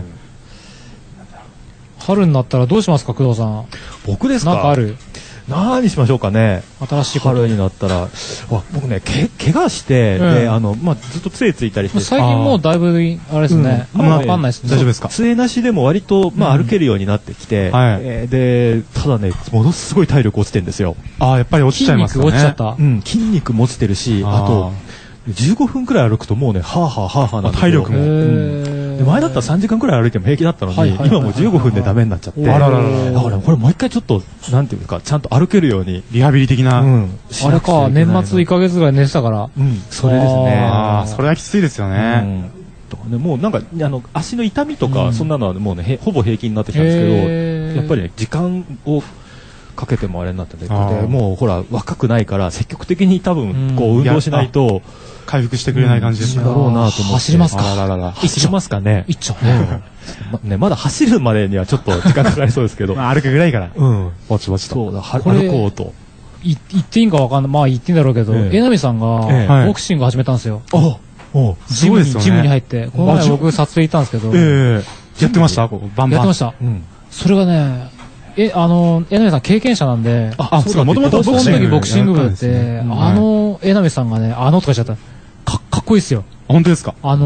Speaker 1: 春になったらどうしますか、工藤さん。
Speaker 2: 僕ですか？
Speaker 1: なんかある？
Speaker 2: 何しましょうかね。
Speaker 1: 新しいこと。
Speaker 2: 春になったら。僕ね、怪我して、で、ずっと杖ついたりして。
Speaker 1: 最近もうだいぶ、あれですね。わかんないですね。
Speaker 3: 大丈夫ですか？
Speaker 2: 杖なしでも割と、歩けるようになってきて、で、ただね、ものすごい体力落ちてるんですよ。
Speaker 3: やっぱり落ちちゃいますね。
Speaker 1: 筋肉落ちちゃった。
Speaker 2: 筋肉も落ちてるし、あと、15分くらい歩くともうね、はぁなん
Speaker 3: 体力も。
Speaker 2: で前だったら3時間くらい歩いても平気だったのに、今もう15分でダメになっちゃって。だからこれもう一回ちょっと、なんていうか、ちゃんと歩けるように。
Speaker 3: リハビリ的な。
Speaker 1: あれか、年末1ヶ月ぐらい寝てたから。
Speaker 2: それですね。
Speaker 3: それはきついですよね。
Speaker 2: もうなんか、足の痛みとか、そんなのはもうね、ほぼ平気になってきたんですけど、やっぱりね、時間を、かけてもあれになってて、もうほら、若くないから、積極的に多分、運動しないと、
Speaker 3: 回復してくれない感じです
Speaker 2: だろうなと思って。
Speaker 1: 走りますか？
Speaker 2: 走りますかね？
Speaker 1: 一丁
Speaker 2: ね。まだ走るまでにはちょっと時間かかりそうですけど。
Speaker 3: 歩くぐらいから。ぼちぼちと。
Speaker 2: そうだ、歩こうと。
Speaker 1: 言っていいんかわかんない。まあ言っていいんだろうけど、江波さんが、ボクシング始めたんですよ。ジムに入って。この前僕撮影行ったんですけど。
Speaker 3: やってました？バンバン。
Speaker 1: やってました。それがね、江波さん経験者なんで、
Speaker 3: そうか、もともと
Speaker 1: ボクシング部って、江波さんがね、とかしちゃった。かっこいいっすよ。
Speaker 3: 本当ですか？
Speaker 1: パ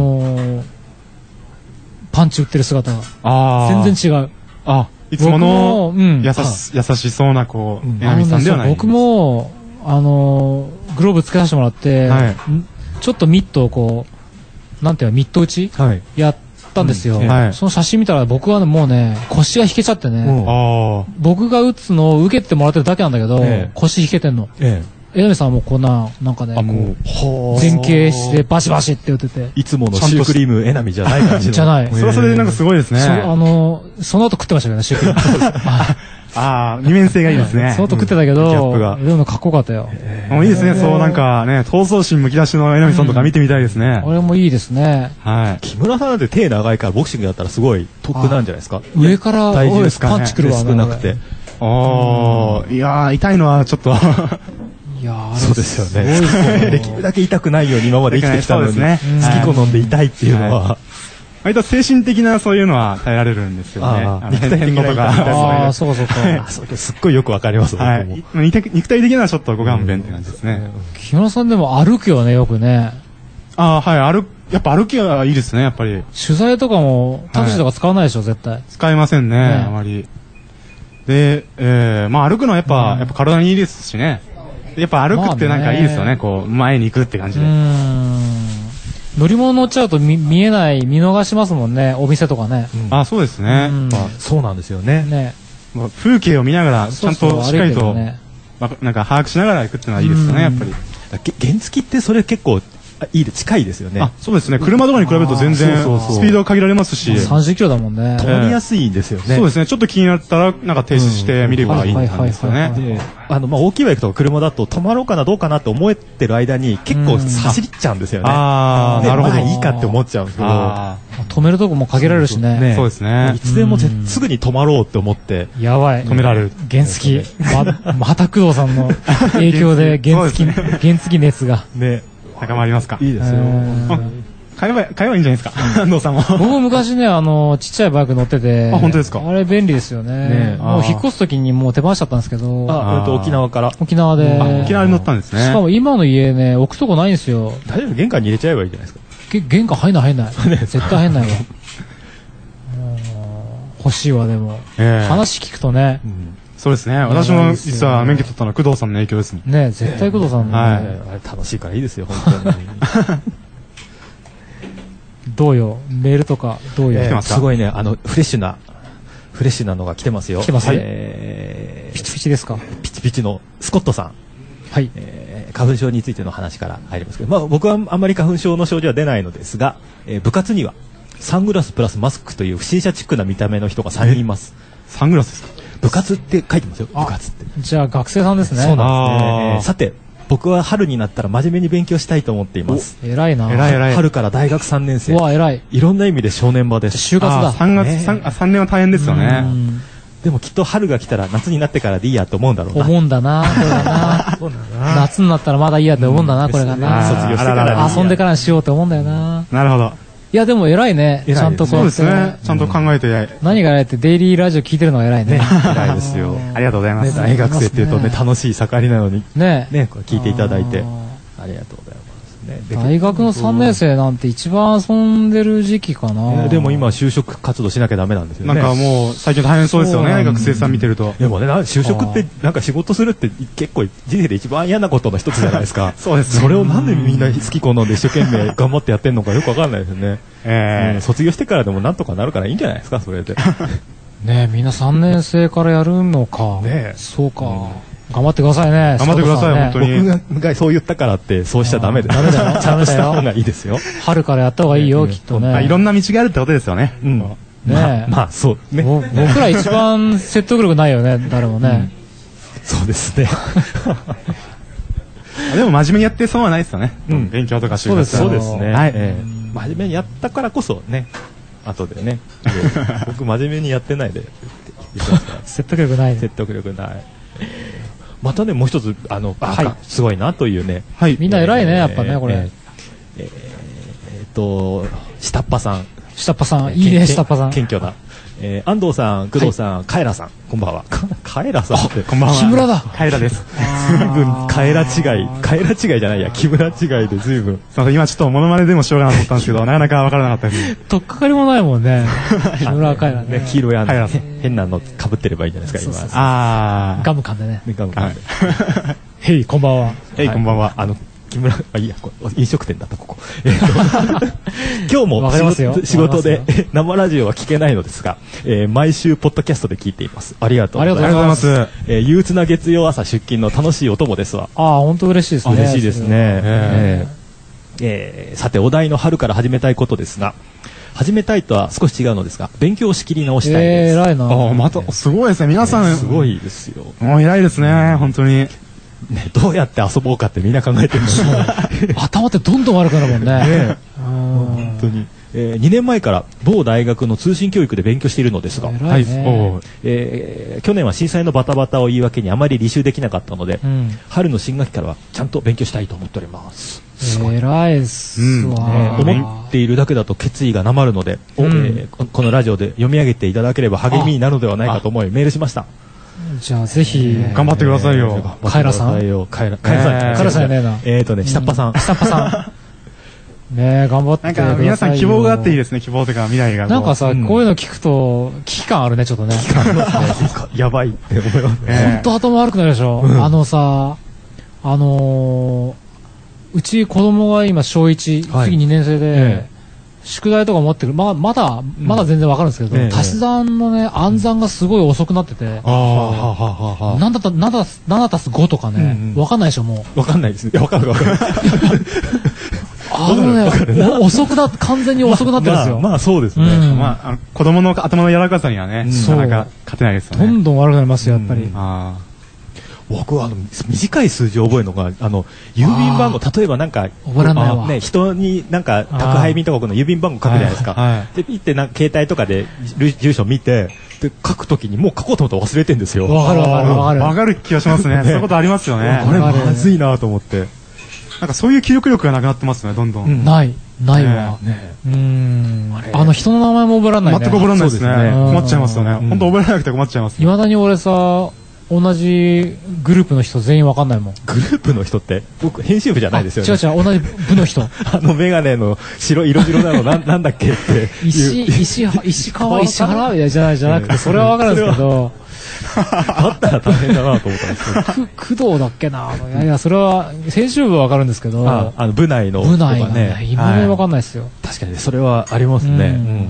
Speaker 1: ンチ打ってる姿が。全然違う。
Speaker 3: いつもの、優しそうな、江波さんではない。
Speaker 1: 僕も、グローブつけさせてもらって、ちょっとミットをなんていうの、ミット打ちやったんですよ。その写真見たら僕はもうね、腰が引けちゃってね、僕が打つのを受けてもらってるだけなんだけど、腰引けてんの。江波さんはもうこんな、なんかね、前傾してバシバシって打ってて。
Speaker 2: いつものシュークリーム江波じゃない感じの。
Speaker 1: じゃない。
Speaker 3: それはそれでなんかすごいですね。
Speaker 1: その後食ってましたけどね、シュークリーム。
Speaker 3: 二面性がいいですね。
Speaker 1: その後食ってたけど、でもかっこよかったよ。
Speaker 3: いいですね、そうなんかね、闘争心むき出しの江波さんとか見てみたいですね。
Speaker 1: 俺もいいですね。
Speaker 2: 木村さんなんて手長いからボクシングだったらすごい得なんじゃないですか？
Speaker 1: 上からパンチくるわ、
Speaker 2: 少なくて。
Speaker 3: いや痛いのはちょっと。
Speaker 2: そうですよね。できるだけ痛くないように今まで生きてきたのに、好き好んで痛いっていうのは。
Speaker 3: 割と精神的なそういうのは耐えられるんですよね。
Speaker 2: 肉体的なとか。
Speaker 1: そうか。
Speaker 2: すっごいよくわかります。
Speaker 3: 肉体的なはちょっとご勘弁って感じですね。
Speaker 1: 木村さんでも歩くよね、よくね。
Speaker 3: やっぱ歩きはいいですね、やっぱり。
Speaker 1: 取材とかもタクシーとか使わないでしょ、絶対。
Speaker 3: 使いませんね、あまり。で、歩くのはやっぱ体にいいですしね。やっぱ歩くってなんかいいですよね、前に行くって感じで。
Speaker 1: 乗り物乗っちゃうと見逃しますもんね、お店とかね。
Speaker 3: そうですね。
Speaker 2: そうなんですよね。
Speaker 3: 風景を見ながら、ちゃんとしっかりと、なんか把握しながら行くっていうのはいいですよね、やっぱり。
Speaker 2: 原付ってそれ結構、近いですよね。
Speaker 3: そうですね。車とかに比べると全然スピードが限られますし。
Speaker 1: 30キロだもんね。
Speaker 2: 止まりやすいんですよね。
Speaker 3: そうですね。ちょっと気になったら、なんか停止して見ればいいんですよね。
Speaker 2: 大きいバイクとか車だと止まろうかなどうかなって思ってる間に結構走りっちゃうんですよね。
Speaker 3: なるほど。
Speaker 2: いいかって思っちゃうんですけど。
Speaker 1: 止めるとこも限られるしね。
Speaker 3: そうですね。
Speaker 2: いつでもすぐに止まろうって思って。
Speaker 1: やばい。
Speaker 3: 止められる。
Speaker 1: 原付。また工藤さんの影響で原付熱が。
Speaker 3: 高まりますか。
Speaker 2: いいですよ。
Speaker 3: 買えばいいんじゃないですか。安藤さんも。
Speaker 1: 僕も昔ね、ちっちゃいバイク乗ってて。
Speaker 3: あ、本当ですか。
Speaker 1: あれ便利ですよね。もう引っ越すときにもう手放しちゃったんですけど。
Speaker 2: 沖縄から。
Speaker 1: 沖縄で。
Speaker 3: 沖縄に乗ったんですね。
Speaker 1: しかも今の家ね、置くとこないんですよ。
Speaker 2: 大丈夫、玄関に入れちゃえばいいじゃないですか。
Speaker 1: 玄関入んない。絶対入んないわ。欲しいわ、でも。話聞くとね。
Speaker 3: そうですね。私も実は免許取ったのは工藤さんの影響ですもん。
Speaker 1: ね、絶対工藤さんの。
Speaker 2: はい。楽しいからいいですよ、本当に。
Speaker 1: どうよ、メールとか、どうよ。
Speaker 2: すごいね、フレッシュなのが来てますよ。
Speaker 1: 来てます。ピチピチですか。
Speaker 2: ピチピチのスコットさん。
Speaker 1: はい。
Speaker 2: 花粉症についての話から入りますけど、まあ僕はあんまり花粉症の症状は出ないのですが、部活にはサングラスプラスマスクという不審者チックな見た目の人が3人います。
Speaker 3: サングラスですか。
Speaker 2: 部活って書いてますよ。部活って。
Speaker 1: じゃあ学生さんですね。
Speaker 2: そうなんですね。さて、僕は春になったら真面目に勉強したいと思っています。
Speaker 1: 偉いな。
Speaker 2: 春から大学3年生。
Speaker 1: うわ、偉い。
Speaker 2: いろんな意味で正念場です。
Speaker 1: 就活だ。
Speaker 3: 3年は大変ですよね。
Speaker 2: でもきっと春が来たら夏になってからでいいやと思うんだろうな。
Speaker 1: 思うんだな、これがな。夏になったらまだいいやって思うんだな、これがな。
Speaker 2: 卒業してから
Speaker 1: 遊んでからにしようって思うんだよな。
Speaker 3: なるほど。
Speaker 1: いや、でも偉いね。ちゃんとこう。
Speaker 3: そうですね。ちゃんと考えて。
Speaker 1: 何が偉いってデイリーラジオ聞いてるのが偉いね。
Speaker 2: 偉いですよ。
Speaker 3: ありがとうございます。
Speaker 2: 大学生っていうとね、楽しい盛りなのに。
Speaker 1: ね。
Speaker 2: これ聞いていただいて。ありがとうございます。
Speaker 1: 大学の3年生なんて一番遊んでる時期かな。
Speaker 2: でも今就職活動しなきゃダメなんですよね。
Speaker 3: なんかもう最近大変そうですよね、学生さん見てると。
Speaker 2: でもね、就職ってなんか仕事するって結構人生で一番嫌なことの一つじゃないですか。
Speaker 3: そうです。
Speaker 2: それをなんでみんな好き好んで一生懸命頑張ってやってんのかよくわかんないですよね。卒業してからでもなんとかなるからいいんじゃないですか、それで。
Speaker 1: ねえ、みんな3年生からやるのか。
Speaker 2: ね、
Speaker 1: そうか。頑張ってくださいね。
Speaker 3: 頑張ってください、本当に。
Speaker 2: 僕がそう言ったからってそうしちゃダメです。
Speaker 1: ダメだよ。
Speaker 2: ちゃんとした方がいいですよ。
Speaker 1: 春からやった方がいいよ、きっとね。
Speaker 3: いろんな道があるってことですよね。
Speaker 1: ね、
Speaker 2: まあそうね。
Speaker 1: 僕ら一番説得力ないよね、誰もね。
Speaker 2: そうですね。
Speaker 3: でも真面目にやって損はないですよね。勉強とか就活。
Speaker 2: そうですね。はい。真面目にやったからこそね、後でね、僕真面目にやってないで
Speaker 1: 説得力ない。
Speaker 2: 説得力ない。またね、もう一つすごいなというね。
Speaker 1: みんな偉いね、やっぱね、これ。
Speaker 2: 下っ端さん。
Speaker 1: 下っ端さん、いいね、下っ端さん。
Speaker 2: 謙虚な。安藤さん、工藤さん、カエラさん、こんばんは。カエラさんって、
Speaker 3: こんばんは。
Speaker 1: 木村だ。
Speaker 3: カエラです。
Speaker 2: 随分カエラ違いじゃないや、木村違いで随分。
Speaker 3: 今ちょっとモノマネでもしようかなと思ったんですけど、なかなかわからなかったです。
Speaker 1: とっかかりもないもんね。木村カエラね。
Speaker 2: 黄色や変なの被ってればいいんじゃないですか、
Speaker 1: 今。ガム噛んでね。
Speaker 2: ガム噛んで。
Speaker 1: へい、こんばんは。
Speaker 3: へい、こんばんは。
Speaker 2: 木村、いいや、飲食店だったここ。今日も仕事で生ラジオは聞けないのですが、毎週ポッドキャストで聞いています。ありがとうございます。憂鬱な月曜朝出勤の楽しいお供ですわ。
Speaker 1: 本当嬉しいですね。
Speaker 2: 嬉しいですね。さて、お題の春から始めたいことですが、始めたいとは少し違うのですが、勉強を仕切り直したいです。
Speaker 1: 偉いな。
Speaker 3: また、すごいですね。皆さん。
Speaker 2: すごいですよ。
Speaker 3: もう偉いですね、本当に。
Speaker 2: ね、どうやって遊ぼうかってみんな考えてるの
Speaker 1: 頭ってどんどん悪くなるもんね。
Speaker 2: 本当に。2年前から某大学の通信教育で勉強しているのですが、去年は震災のバタバタを言い訳にあまり履修できなかったので、春の新学期からはちゃんと勉強したいと思っております。
Speaker 1: 偉いっすわ。
Speaker 2: 思っているだけだと決意がなまるので、このラジオで読み上げていただければ励みになるのではないかと思いメールしました。
Speaker 1: じゃあぜひ
Speaker 3: 頑張ってくださいよ。
Speaker 1: カエラさん。
Speaker 2: カエラさんやねえな。下っ端さん。
Speaker 1: 下っ端さん。ねえ、頑張ってくださいよ。
Speaker 3: なんか皆さん希望があっていいですね、希望というか未来が。
Speaker 1: なんかさ、こういうの聞くと危機感あるね、ちょっとね。
Speaker 2: やばいって思いますね。
Speaker 1: ほんと頭悪くなるでしょ。さ、うち子供が今小1、次2年生で、宿題とか持ってる。まだ全然わかるんですけど、足し算のね、暗算がすごい遅くなってて、なんだった7足す5とかね、わかんないでしょ、も
Speaker 2: う。わかんないですね。わかる。
Speaker 1: 遅く完全に遅くなってるんですよ。
Speaker 2: まあそうですね。
Speaker 3: 子供の頭の柔らかさにはね、なかなか勝てないですよね。
Speaker 1: どんどん悪くなりますよ、やっぱり。
Speaker 2: 僕は短い数字を覚えるのが郵便番号、例えばなんか人になんか宅配便とかの郵便番号書くじゃないですか。でピッて携帯とかで住所見てで書くときにもう書こうと思ったら忘れてんですよ。
Speaker 3: わかる気がしますね。そういうことありますよね。
Speaker 2: これまずいなと思って。
Speaker 3: なんかそういう記憶力がなくなってますね、どんどん。
Speaker 1: ない。 ないわ。人の名前も覚えられないね。
Speaker 3: 全く覚えられないですね。困っちゃいますよね。本当覚えられなくて困っちゃいます。
Speaker 1: 未だに俺さ、同じグループの人全員わかんないもん。
Speaker 2: グループの人って僕編集部じゃないですよね。
Speaker 1: 違う、同じ部の人。
Speaker 2: メガネの色白なのなんだっけって。
Speaker 1: 石原じゃなくて、それはわかるんですけど。
Speaker 2: だったら大変だなと思ったんですけど。
Speaker 1: 工藤だっけな。いや、それは、編集部はわかるんですけど。
Speaker 2: 部内の。
Speaker 1: 部内がね、今までわかんないですよ。
Speaker 2: 確かに、それはありますね。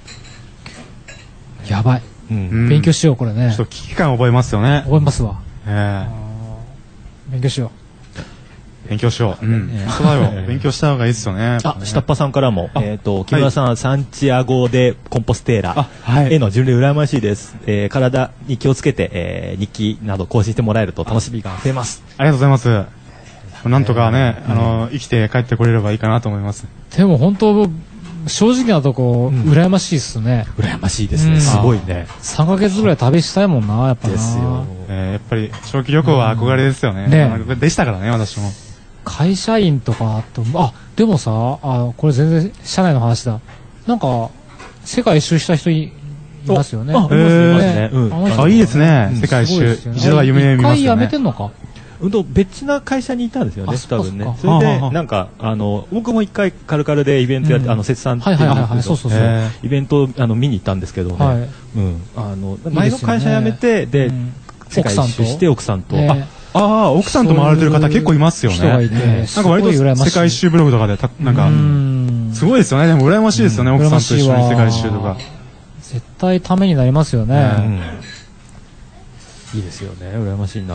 Speaker 1: やばい。勉強しよう、これね。
Speaker 3: ちょっと危機感覚えますよね。
Speaker 1: 覚えますわ。勉強しよう。
Speaker 3: 勉強しよう。そうだよ。勉強した方がいいですよね。
Speaker 2: 下っ端さんからも、木村さん、サンチアゴでコンポステーラへの巡礼羨ましいです。体に気をつけて、日記など更新してもらえると楽しみが増えます。
Speaker 3: ありがとうございます。なんとかね、生きて帰ってこれればいいかなと思います。
Speaker 1: でも本当、正直なとこ、羨ましいっすね。
Speaker 2: 羨ましいですね。すごいね。
Speaker 1: 3ヶ月ぐらい旅したいもんな、やっぱな。
Speaker 2: ですよ。
Speaker 3: やっぱり、長期旅行は憧れですよね。でしたからね、私も。
Speaker 1: 会社員とかと、でもさ、これ全然社内の話だ。なんか、世界一周した人いますよね。
Speaker 3: いますね。いいですね。世界一周。一度は夢見ますね。
Speaker 1: 一回辞めてんのか。
Speaker 2: 別な会社にいたんですよね、多分ね。それで、なんか、僕も一回カルカルでイベントやって、節さんっていうイベント見に行ったんですけどね。前の会社辞めて、で、世界一周して奥さんと。
Speaker 3: 奥さんと回られてる方結構いますよね。なんか割と世界一周ブログとかで、なんか、すごいですよね。でも羨ましいですよね、奥さんと一緒に世界一周とか。
Speaker 1: 絶対ためになりますよね。
Speaker 2: いいですよね、羨ましいな。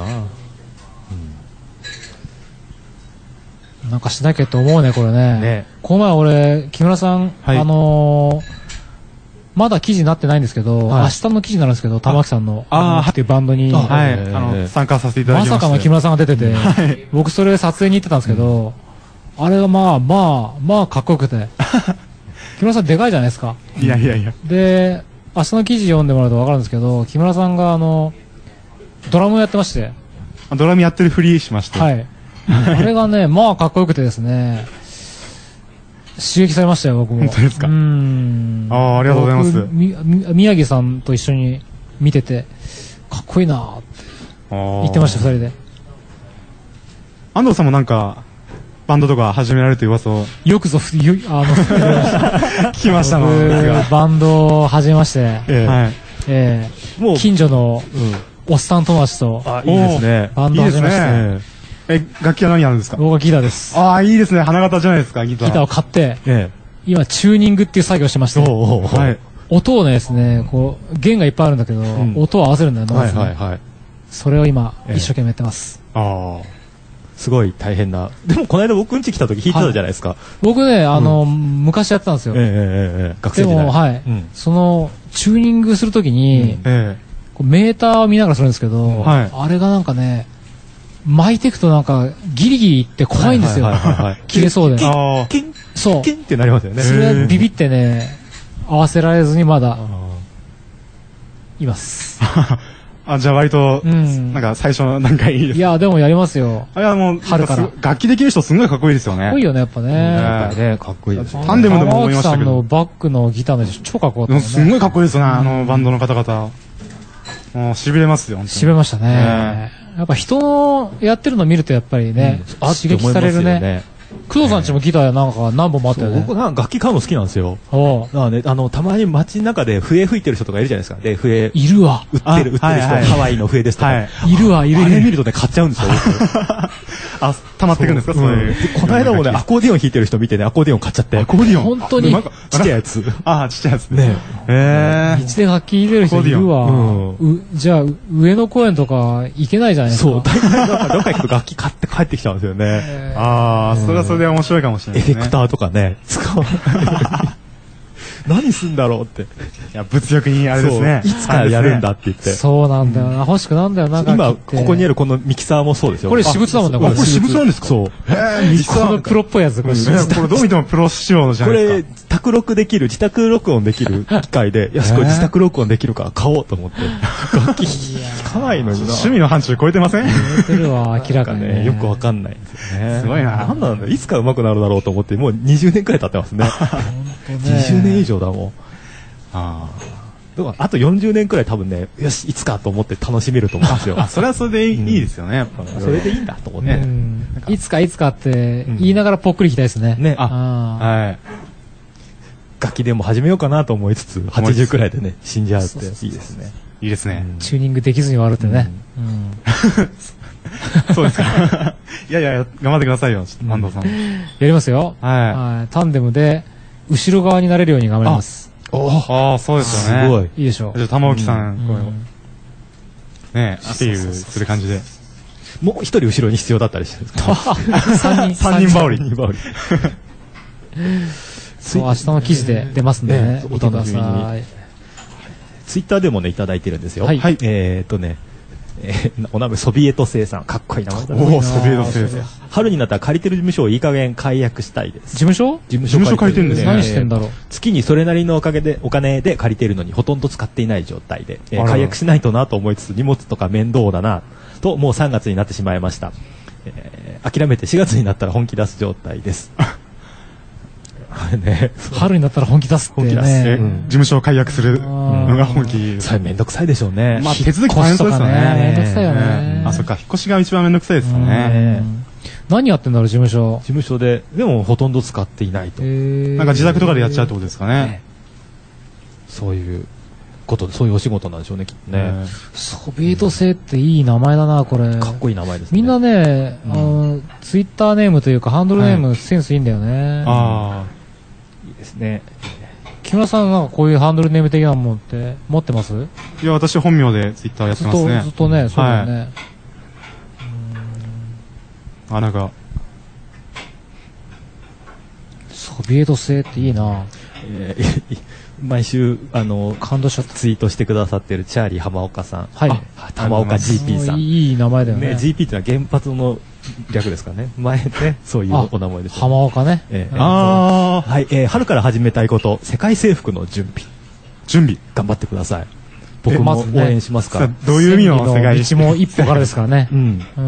Speaker 1: なんかしなきゃと思うね、これね。この前俺、木村さん、まだ記事になってないんですけど、明日の記事になるんですけど、玉木さんの、っていうバンドに、
Speaker 3: 参加させていただきました。
Speaker 1: まさかの木村さんが出てて、僕それ撮影に行ってたんですけど、あれがまあ、かっこよくて。木村さんでかいじゃないですか。
Speaker 3: いや。
Speaker 1: で、明日の記事読んでもらうとわかるんですけど、木村さんがドラムをやってまして。
Speaker 3: ドラムやってるふりしまして。
Speaker 1: はい。あれがね、まあかっこよくてですね、刺激されましたよ、僕も。
Speaker 3: 本当ですか。ありがとうございます。
Speaker 1: 宮城さんと一緒に見てて、かっこいいなーって言ってました、二人で。
Speaker 3: 安藤さんもなんか、バンドとか始められるという噂を。
Speaker 1: よくぞ、聞
Speaker 3: きましたの
Speaker 1: バンドを始めまして、もう近所のおっさん友達と、
Speaker 2: いいですね。
Speaker 1: バンドを始めまして。
Speaker 3: 楽器は何あるんですか？
Speaker 1: 僕はギターです。
Speaker 3: いいですね。花形じゃないですか、ギター。
Speaker 1: ギターを買って、今、チューニングっていう作業をしてまして、音をですね、こう、弦がいっぱいあるんだけど、音を合わせるんだよ、まず。それを今、一生懸命やってます。
Speaker 2: すごい大変な。でも、この間僕ん家来た時弾いてたじゃないですか。
Speaker 1: 僕ね、昔やってたんですよ。
Speaker 2: 学生時代。
Speaker 1: でも、その、チューニングするときに、メーターを見ながらするんですけど、あれがなんかね、巻いていくとなんかギリギリいって怖いんですよ。切れそうで。
Speaker 2: そう。キンってなりますよね。
Speaker 1: それビビってね、合わせられずにまだいます。
Speaker 3: じゃあ割と、なんか最初の段階いいですか？
Speaker 1: いや、でもやりますよ。
Speaker 3: もう、春から。楽器できる人すんごいかっこいいですよね。
Speaker 1: かっこいいよね、やっぱね。
Speaker 2: かっこいいです。
Speaker 3: タンデムでも思いましたけど。
Speaker 1: 玉木さんのバックのギターの超かっこよかった。
Speaker 3: すんごいかっこいいですよね、バンドの方々。もう痺れますよ、
Speaker 1: 痺れましたね。やっぱ人のやってるの見るとやっぱりね、刺激されるね。工藤さんちもギターなんか何本もあったよね。
Speaker 2: 僕なんか楽器買うの好きなんですよ。たまに街の中で笛吹いてる人とかいるじゃないですか。で、笛。
Speaker 1: いるわ。
Speaker 2: 売ってる人。ハワイの笛ですとか。
Speaker 1: いるわ、いる。
Speaker 2: あれ見るとね、買っちゃうんですよ。
Speaker 3: 溜まってくるんですか、そういう。
Speaker 2: この間もね、アコーディオン弾いてる人見てね、アコーディオン買っちゃって。
Speaker 3: アコーディオ
Speaker 1: ン本当に。
Speaker 2: ちっちゃいやつ。
Speaker 3: ちっちゃいやつね。
Speaker 1: 道で楽器弾いてる人いるわ。じゃあ、上野公園とか行けないじゃないですか。
Speaker 2: そう、大体どっか行くと楽器買って帰ってきちゃうんですよね。
Speaker 3: それはそれで面白いかもしれない。
Speaker 2: エフェクターとかね、使う。 何すんだろうって。い
Speaker 3: や、物欲にあれですね。
Speaker 2: いつからやるんだって言って。
Speaker 1: そうなんだよな。欲しくなんだよな。
Speaker 2: 今、ここにあるこのミキサーもそうですよ。
Speaker 1: これ私物だもんね、
Speaker 3: これ私物なんですか？
Speaker 2: そう。
Speaker 3: ミキサー。
Speaker 1: このプロっぽいやつ、これ
Speaker 3: 私物。これどう見てもプロ仕様じゃないですか。
Speaker 2: これ、宅録できる、自宅録音できる機械で、よし、これ自宅録音できるから買おうと思って。楽器弾かないのにな。
Speaker 3: 趣味の範疇超えてません？
Speaker 1: 超えてるわ、明らかにね。
Speaker 2: よくわかんないんですよね。
Speaker 3: すごいな。
Speaker 2: なんなんだ、いつか上手くなるだろうと思って、もう20年くらい経ってますね。20年以上だもん。あと40年くらい多分ね、よし、いつかと思って楽しめると思うんですよ。
Speaker 3: それはそれでいいですよね、やっぱ。
Speaker 2: それでいいんだと思って。
Speaker 1: いつかって言いながらぽっくりいきたいですね。
Speaker 2: ね。はい。楽器でも始めようかなと思いつつ、80くらいでね、死んじゃうっていいですね。
Speaker 3: いいですね。
Speaker 1: チューニングできずに終わるってね。
Speaker 3: そうですか。いやいや、頑張ってくださいよ、安藤さん。や
Speaker 1: りますよ。はい。タンデムで、後ろ側になれるように頑張ります。
Speaker 3: ああ、そうですよね。
Speaker 1: すごい。いいでしょう。
Speaker 3: じゃあ、玉置さん、ね、アピールする感じで。
Speaker 2: もう一人後ろに必要だったりしてるんですか？
Speaker 3: 三人羽織。
Speaker 1: そう、明日の記事で出ますんでね。
Speaker 2: お楽しみに。ツイッターでもね、いただいてるんですよ。はい。お名前、ソビエト製さん。かっこいい名前だね。
Speaker 3: おソビエト製さん。
Speaker 2: 春になったら借りてる事務所をいい加減解約したいです。
Speaker 1: 事務所
Speaker 3: 借りてるんですね。
Speaker 1: 何してんだろう。
Speaker 2: 月にそれなりのお金で借りているのにほとんど使っていない状態で、解約しないとなと思いつつ荷物とか面倒だなと、もう3月になってしまいました。諦めて4月になったら本気出す状態です。
Speaker 1: 春になったら本気出すってね。
Speaker 3: 事務所を解約するのが本気。
Speaker 2: それめんどくさいでしょうね。
Speaker 3: まあ手続き大変そうですよね。
Speaker 1: めんどくさいよね。
Speaker 3: あ、そっか、引っ越しが一番めんどくさいですよね。
Speaker 1: 何やってんだろう、事務
Speaker 2: 所で、でもほとんど使っていないと。
Speaker 3: なんか自宅とかでやっちゃうってことですかね。
Speaker 2: そういうお仕事なんでしょうね、きっとね。
Speaker 1: ソビエト製っていい名前だな、これ。
Speaker 2: かっこいい名前ですね。
Speaker 1: みんなね、ツイッターネームというか、ハンドルネームセンスいいんだよね。
Speaker 2: ああ。いいですね。
Speaker 1: 木村さんなんかこういうハンドルネーム的なものって持ってます？
Speaker 3: いや、私本名でツイッターやってますね。
Speaker 1: ずっとね、そうだよね。
Speaker 3: なんか。
Speaker 2: ソビエト製っていいな。毎週感動しちゃったツイートしてくださってるチャーリー浜岡さん、はい、浜岡 GP さん、
Speaker 1: いい名前だよね。
Speaker 2: GP っていうのは原発の略ですかね。前ね、そういうお名前です。
Speaker 1: 浜岡ね。
Speaker 2: はい、春から始めたいこと、世界征服の準備頑張ってください。僕も応援しますから。
Speaker 3: どういう意味の世界
Speaker 1: 道も一歩からですからね。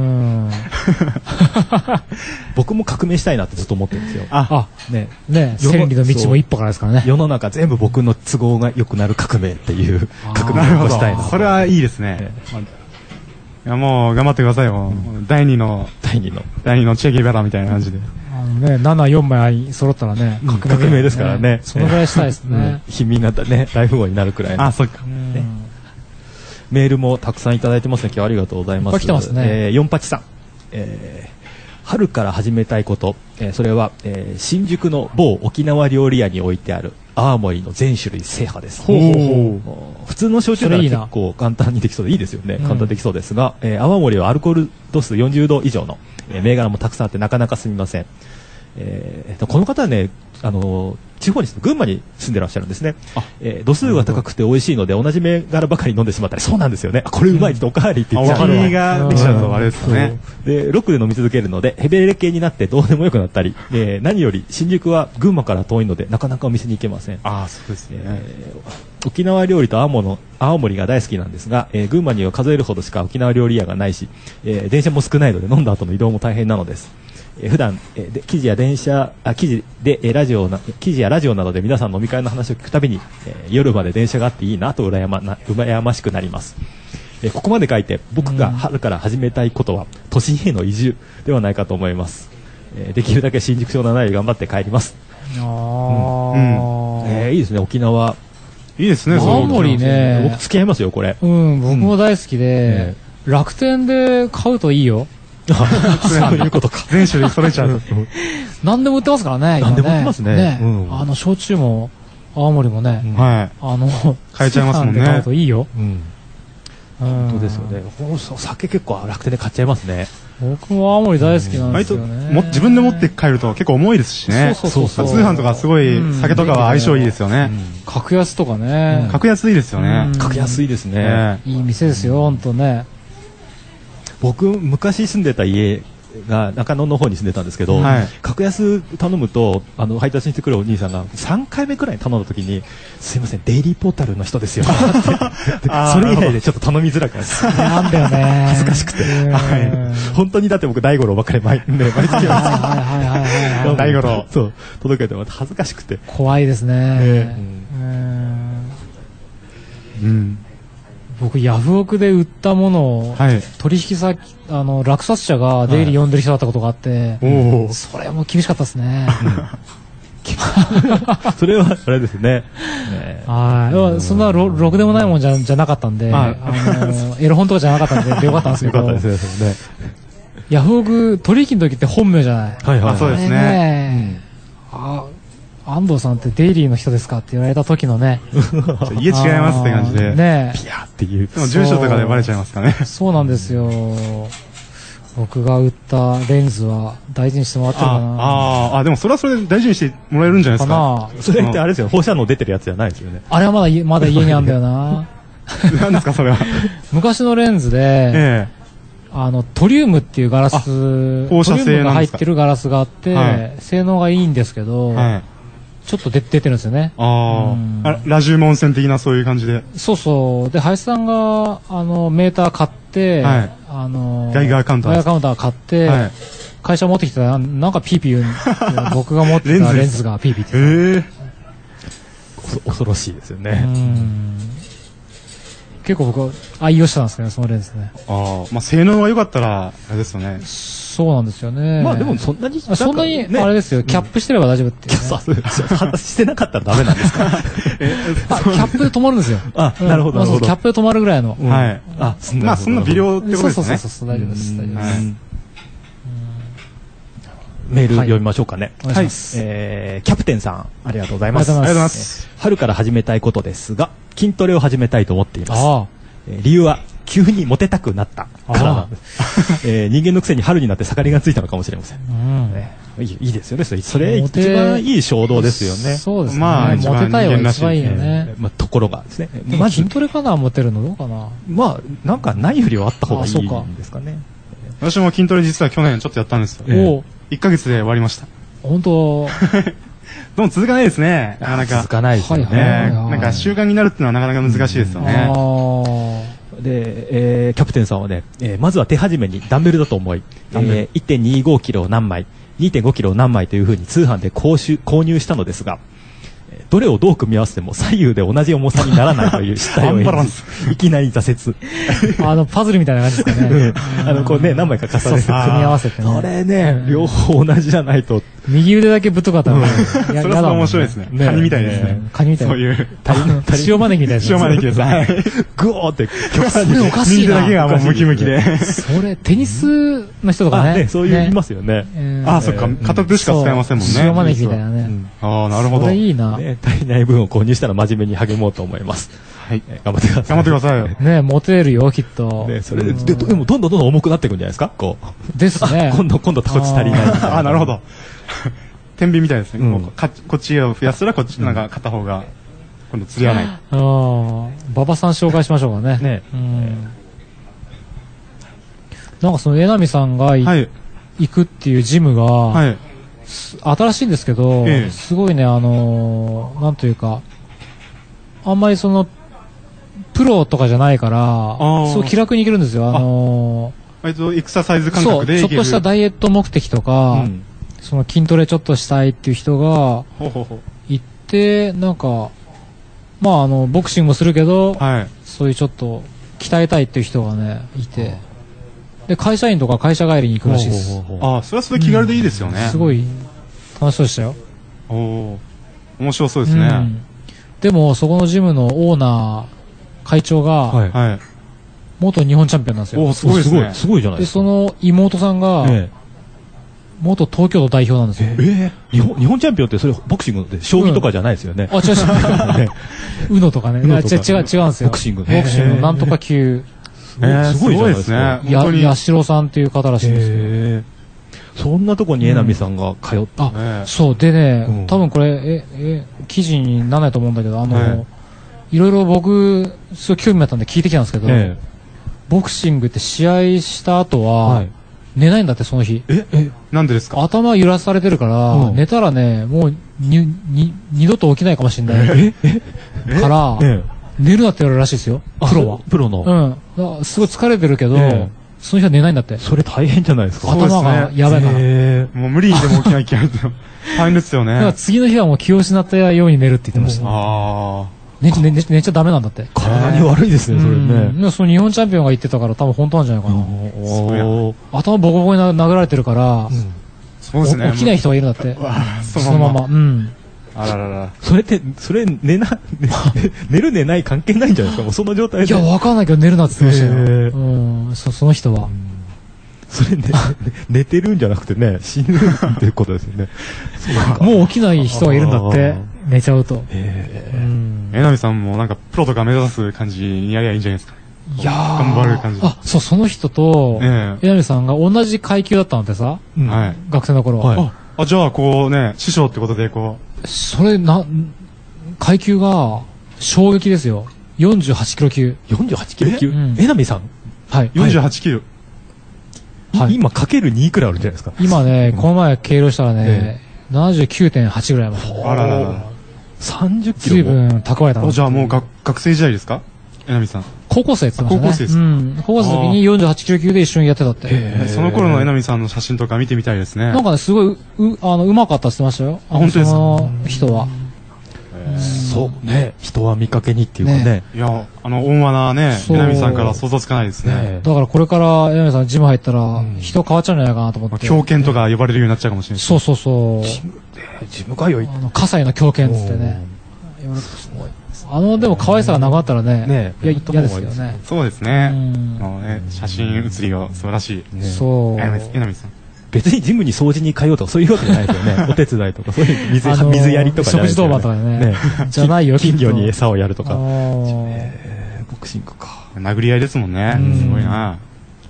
Speaker 2: 僕も革命したいなってずっと思ってるんですよ。
Speaker 1: 千里の道も一歩からですからね。
Speaker 2: 世の中全部僕の都合が良くなる革命っていう革命を起こしたいな。
Speaker 3: それはいいですね。いや、もう頑張ってくださいよ。第二のチェゲバラみたいな感じで。
Speaker 1: 7、4枚揃ったらね、
Speaker 2: 革命ですからね。
Speaker 1: そのぐらいしたいですね。
Speaker 2: 貧民がね、大富豪になるくらいの。
Speaker 3: あ、そっか。
Speaker 2: メールもたくさんいただいてますね。今日ありがとうございます。
Speaker 1: 来てますね。
Speaker 2: 48さん。春から始めたいこと。それは、新宿の某沖縄料理屋に置いてある泡盛の全種類制覇です。普通の焼酎なら結構簡単にできそうでいいですよね。簡単にできそうですが、泡盛はアルコール度数40度以上の銘柄もたくさんあってなかなかすみません。この方はね、地方に群馬に住んでらっしゃるんですね。度数が高くて美味しいので同じ銘柄ばかり飲んでしまったり、そうなんですよね。これうまいっておかわりって言っちゃう。
Speaker 3: 味ができちゃうとあれですね。
Speaker 2: で、ロックで飲み続けるのでヘベレケになってどうでもよくなったり、何より新宿は群馬から遠いのでなかなかお店に行けません。
Speaker 3: そうですね。
Speaker 2: 沖縄料理と青森が大好きなんですが、群馬には数えるほどしか沖縄料理屋がないし、電車も少ないので飲んだ後の移動も大変なのです。普段記事やラジオなどで皆さんの飲み会の話を聞くたびに、夜まで電車があっていいなと羨ましくなります。ここまで書いて僕が春から始めたいことは都心への移住ではないかと思います。できるだけ新宿署のない頑張って帰ります。いいですね、沖縄。
Speaker 3: いいですね。
Speaker 1: 青森ね、
Speaker 2: 僕付き合いますよこれ。
Speaker 1: 僕も大好きで、楽天で買うといいよ。
Speaker 2: そういうことか。
Speaker 3: 全種類揃えちゃう。
Speaker 1: 何でも売ってますからね。
Speaker 2: 何でも売ってますね。
Speaker 1: 焼酎も青森もね。
Speaker 3: 買えちゃいますもんね。
Speaker 1: 買うといいよ。
Speaker 2: 本当ですよね。酒結構楽天で買っちゃいますね。
Speaker 1: 僕も青森大好きなんですよね。
Speaker 3: 自分で持って帰ると結構重いですしね。そう。通販とかすごい酒とかは相性いいですよね。
Speaker 1: 格安とかね。
Speaker 3: 格安いいですよね。
Speaker 2: 格安いいですね。
Speaker 1: いい店ですよ、本当ね。
Speaker 2: 僕昔住んでた家が中野の方に住んでたんですけど、格安頼むと配達にしてくるお兄さんが3回目くらい頼んだ時にすいませんデイリーポータルの人ですよってそれ以来でちょっと頼みづらくなって
Speaker 1: なんだよね
Speaker 2: 恥ずかしくて本当にだって僕大五郎ばっかり毎月大五郎そう届けても恥ずかしくて
Speaker 1: 怖いですね。僕ヤフオクで売ったものを、取引先落札者が出入り読んでる人だったことがあって、それも厳しかったですね。
Speaker 2: それはあれですね。
Speaker 1: そんなろくでもないもんじゃなかったんで、エロ本とかじゃなかったんでよかったんですけど、ヤフオク取引の時って本名じゃない。
Speaker 3: そうですね。
Speaker 1: 安藤さんってデイリーの人ですかって言われた時のね
Speaker 3: 家違いますって感じで
Speaker 1: ね
Speaker 2: ピヤーっていう
Speaker 3: でも住所とかでバレちゃいますかね。
Speaker 1: そうなんですよ。僕が売ったレンズは大事にしてもらってるかな。
Speaker 3: でもそれはそれで大事にしてもらえるんじゃないですか。
Speaker 2: それってあれですよ、放射能出てるやつじゃないですよね。
Speaker 1: あれはまだ家にあるんだよな。
Speaker 3: 何ですかそれは。
Speaker 1: 昔のレンズで、トリウムっていうガラス、
Speaker 3: 放射性
Speaker 1: トリウムが入ってるガラスがあって、性能がいいんですけど、ちょっと出てるんですよね。
Speaker 3: ラジウム温泉的なそういう感じで。
Speaker 1: そう。で、林さんが、メーター買って、
Speaker 3: ガイガーカウンタ
Speaker 1: ー買って、会社持ってきたら、なんかピーピー言う僕が持ってたレンズがピーピーって。
Speaker 2: 恐ろしいですよね。
Speaker 1: 結構僕は愛用してたんですけどね、そのレンズね。
Speaker 3: 性能が良かったら、あれですよね。
Speaker 1: そうなんですよね。
Speaker 2: でもそんなに、
Speaker 1: あれですよ、キャップしてれば大丈夫っていう。
Speaker 2: してなかったらダメなんですか。
Speaker 1: キャップで止まるんですよ。
Speaker 2: なるほど。
Speaker 1: キャップで止まるぐらいの。
Speaker 3: そんな微量ってことですね。
Speaker 1: そう、大丈夫です。
Speaker 2: メール読みましょうかね。
Speaker 1: はい。キ
Speaker 2: ャプテンさん、ありがとうございます。
Speaker 3: ありがとうございます。
Speaker 2: 春から始めたいことですが、筋トレを始めたいと思っています。理由は、急にモテたくなったからなんです。人間のくせに春になって盛りがついたのかもしれません。いいですよね。それ一番いい衝動ですよね。
Speaker 1: そうですね。モテたいは一番いいよね。
Speaker 2: ところがですね。
Speaker 1: 筋トレかな、モテるのどうかな。
Speaker 2: なんかないよりはあった方がいいんですかね。
Speaker 3: 私も筋トレ実は去年ちょっとやったんですよ。1ヶ月で終わりました。
Speaker 1: 本当。
Speaker 3: でも続かないですね。なかなか。
Speaker 2: 続かないですよね。
Speaker 3: なんか習慣になるっていうのはなかなか難しいですよね。
Speaker 2: で、キャプテンさんはね、まずは手始めにダンベルだと思い、1.25 キロを何枚、2.5 キロを何枚というふうに通販で購入したのですが、どれをどう組み合わせても左右で同じ重さにならないという失態を演じ、いきなり挫
Speaker 1: 折。パズルみたいな感じですかね。
Speaker 2: 何枚か重ねて。組
Speaker 1: み合わせてね。
Speaker 2: それね、両方同じじゃないと。
Speaker 1: 右腕だけぶっとかったら。
Speaker 3: それは面白いですね。カニみたいですね。
Speaker 1: カニみたいな。
Speaker 3: そういう。
Speaker 1: 塩招きみたいな。
Speaker 3: 塩招きです。
Speaker 2: グオーって、
Speaker 1: それおかしいな。
Speaker 3: 右手だけがもうムキムキで。
Speaker 1: それ、テニスの人とかね。
Speaker 2: そういういますよね。
Speaker 3: そっか。片手しか使えませんもんね。
Speaker 1: 塩招きみたいなね。
Speaker 3: なるほど。
Speaker 1: それいいな。
Speaker 2: 足りない分を購入したら真面目に励もうと思います。
Speaker 3: はい。
Speaker 2: 頑張ってください。
Speaker 3: 頑張ってくださいよ。
Speaker 1: ね、モテるよ、きっと。
Speaker 2: それで、でもどんどん重くなっていくんじゃないですかこう。
Speaker 1: ですね。
Speaker 2: 今度タコチ足りない。
Speaker 3: なるほど。天秤みたいですね。こっちを増やしたら、こっち、なんか片方が、今度釣り合わない。
Speaker 1: 馬場さん紹介しましょうかね。なんかその、江波さんが行くっていうジムが、新しいんですけど、すごいね、なんというか、あんまりその、プロとかじゃないから、そう気楽に行けるんですよ。
Speaker 3: 割とエクササイズ感覚で
Speaker 1: ちょっとしたダイエット目的とか、その筋トレちょっとしたいっていう人が、行って、なんか、ボクシングもするけど、そういうちょっと、鍛えたいっていう人がね、いて、で、会社員とか会社帰りに行くらしいです。
Speaker 3: それはそれ気軽でいいですよね。
Speaker 1: すごい、楽しそうでしたよ。
Speaker 3: 面白そうですね。
Speaker 1: でも、そこのジムのオーナー、会長が、元日本チャンピオンなんですよ。
Speaker 3: すごいですね。
Speaker 2: すごいじゃないです
Speaker 1: か。で、その妹さんが、元東京都代表なんですよ。
Speaker 2: 日本チャンピオンってそれボクシングで将棋とかじゃないですよね。
Speaker 1: 違う。UNO とかね。違うんですよ。
Speaker 2: ボクシング
Speaker 1: なんとか級。
Speaker 2: すごいじゃないですね。
Speaker 1: 八代さんっていう方らしいんですよ。
Speaker 2: そんなとこに江波さんが通った。
Speaker 1: そう。でね、多分これ、記事にならないと思うんだけど、いろいろ僕、すごい興味あったんで聞いてきたんですけど、ボクシングって試合した後は、寝ないんだって、その日。
Speaker 3: なんでですか？
Speaker 1: 頭揺らされてるから、寝たらね、もう、二度と起きないかもしれない。から、寝るなって言われるらしいですよ。プロは。
Speaker 2: プロの。
Speaker 1: うん。すごい疲れてるけど、その日は寝ないんだって。
Speaker 2: それ大変じゃないですか。
Speaker 1: 頭がやばいから。
Speaker 3: もう無理にでも起きなきゃいけない。大変ですよね。だから
Speaker 1: 次の日はもう気を失ったように寝るって言ってました。寝ちゃダメなんだって。
Speaker 2: 体に悪いですね、それね。
Speaker 1: その日本チャンピオンが言ってたから多分本当なんじゃないかな。頭ボコボコに殴られてるから、起きない人がいるんだって。そのまま。
Speaker 3: あららら。
Speaker 2: それ寝る寝ない関係ないんじゃないですか、もうその状態で。
Speaker 1: いや、わかんないけど寝るなって言ってましたよ。その人は。
Speaker 2: それ寝てるんじゃなくてね、死ぬっていうことですよね。
Speaker 1: もう起きない人がいるんだって、寝ちゃうと。
Speaker 3: 江波さんもなんかプロとか目指す感じにやりゃいいんじゃないですか。
Speaker 1: いやー。
Speaker 3: 頑張る感じ。
Speaker 1: そう、その人と、江波さんが同じ階級だったんでさ、学生の頃は。
Speaker 3: じゃあこうね、師匠ってことでこう。
Speaker 1: それ階級が衝撃ですよ。48キロ級。
Speaker 2: 48キロ級？江波さん？
Speaker 1: はい。
Speaker 3: 48キロ。
Speaker 2: 今かける2くらいあるんじゃないですか。
Speaker 1: 今ね、この前計量したらね、79.8 ぐらいありました。
Speaker 3: あららら。
Speaker 2: 30キロ。
Speaker 1: 随分蓄えたの。
Speaker 3: じゃあもう学生時代ですか？江波さん。
Speaker 1: 高校生って言ってましたね。
Speaker 3: 高校生ですか？
Speaker 1: 高校生の時に48キロ級で一緒にやってたって。
Speaker 3: その頃の江波さんの写真とか見てみたいですね。
Speaker 1: なんかね、すごい、うまかったって言ってましたよ。
Speaker 3: 本当ですか？そ
Speaker 1: の人は。
Speaker 2: そうね。人は見かけにっていうかね。
Speaker 3: いや、温和なね、江波さんから想像つかないですね。
Speaker 1: だからこれから江波さんジム入ったら、人変わっちゃうんじゃないかなと思って。
Speaker 3: 狂犬とか呼ばれるようになっちゃうかもしれない。
Speaker 1: そうそうそう。
Speaker 2: ジム通い。
Speaker 1: 葛西の狂犬っつってね。でも可愛さがなくなったらね、嫌ですよね。
Speaker 3: そうですね。写真写りが素晴らしい。
Speaker 1: そう。
Speaker 3: 江波さん。
Speaker 2: 別にジムに掃除に通うとかそういうわけじゃないですよね。お手伝いとか、そういう水やりとか
Speaker 1: 食事当番とかね。じゃないよ、
Speaker 2: 金魚に餌をやるとか。ボクシングか。
Speaker 3: 殴り合いですもんね。すごいな。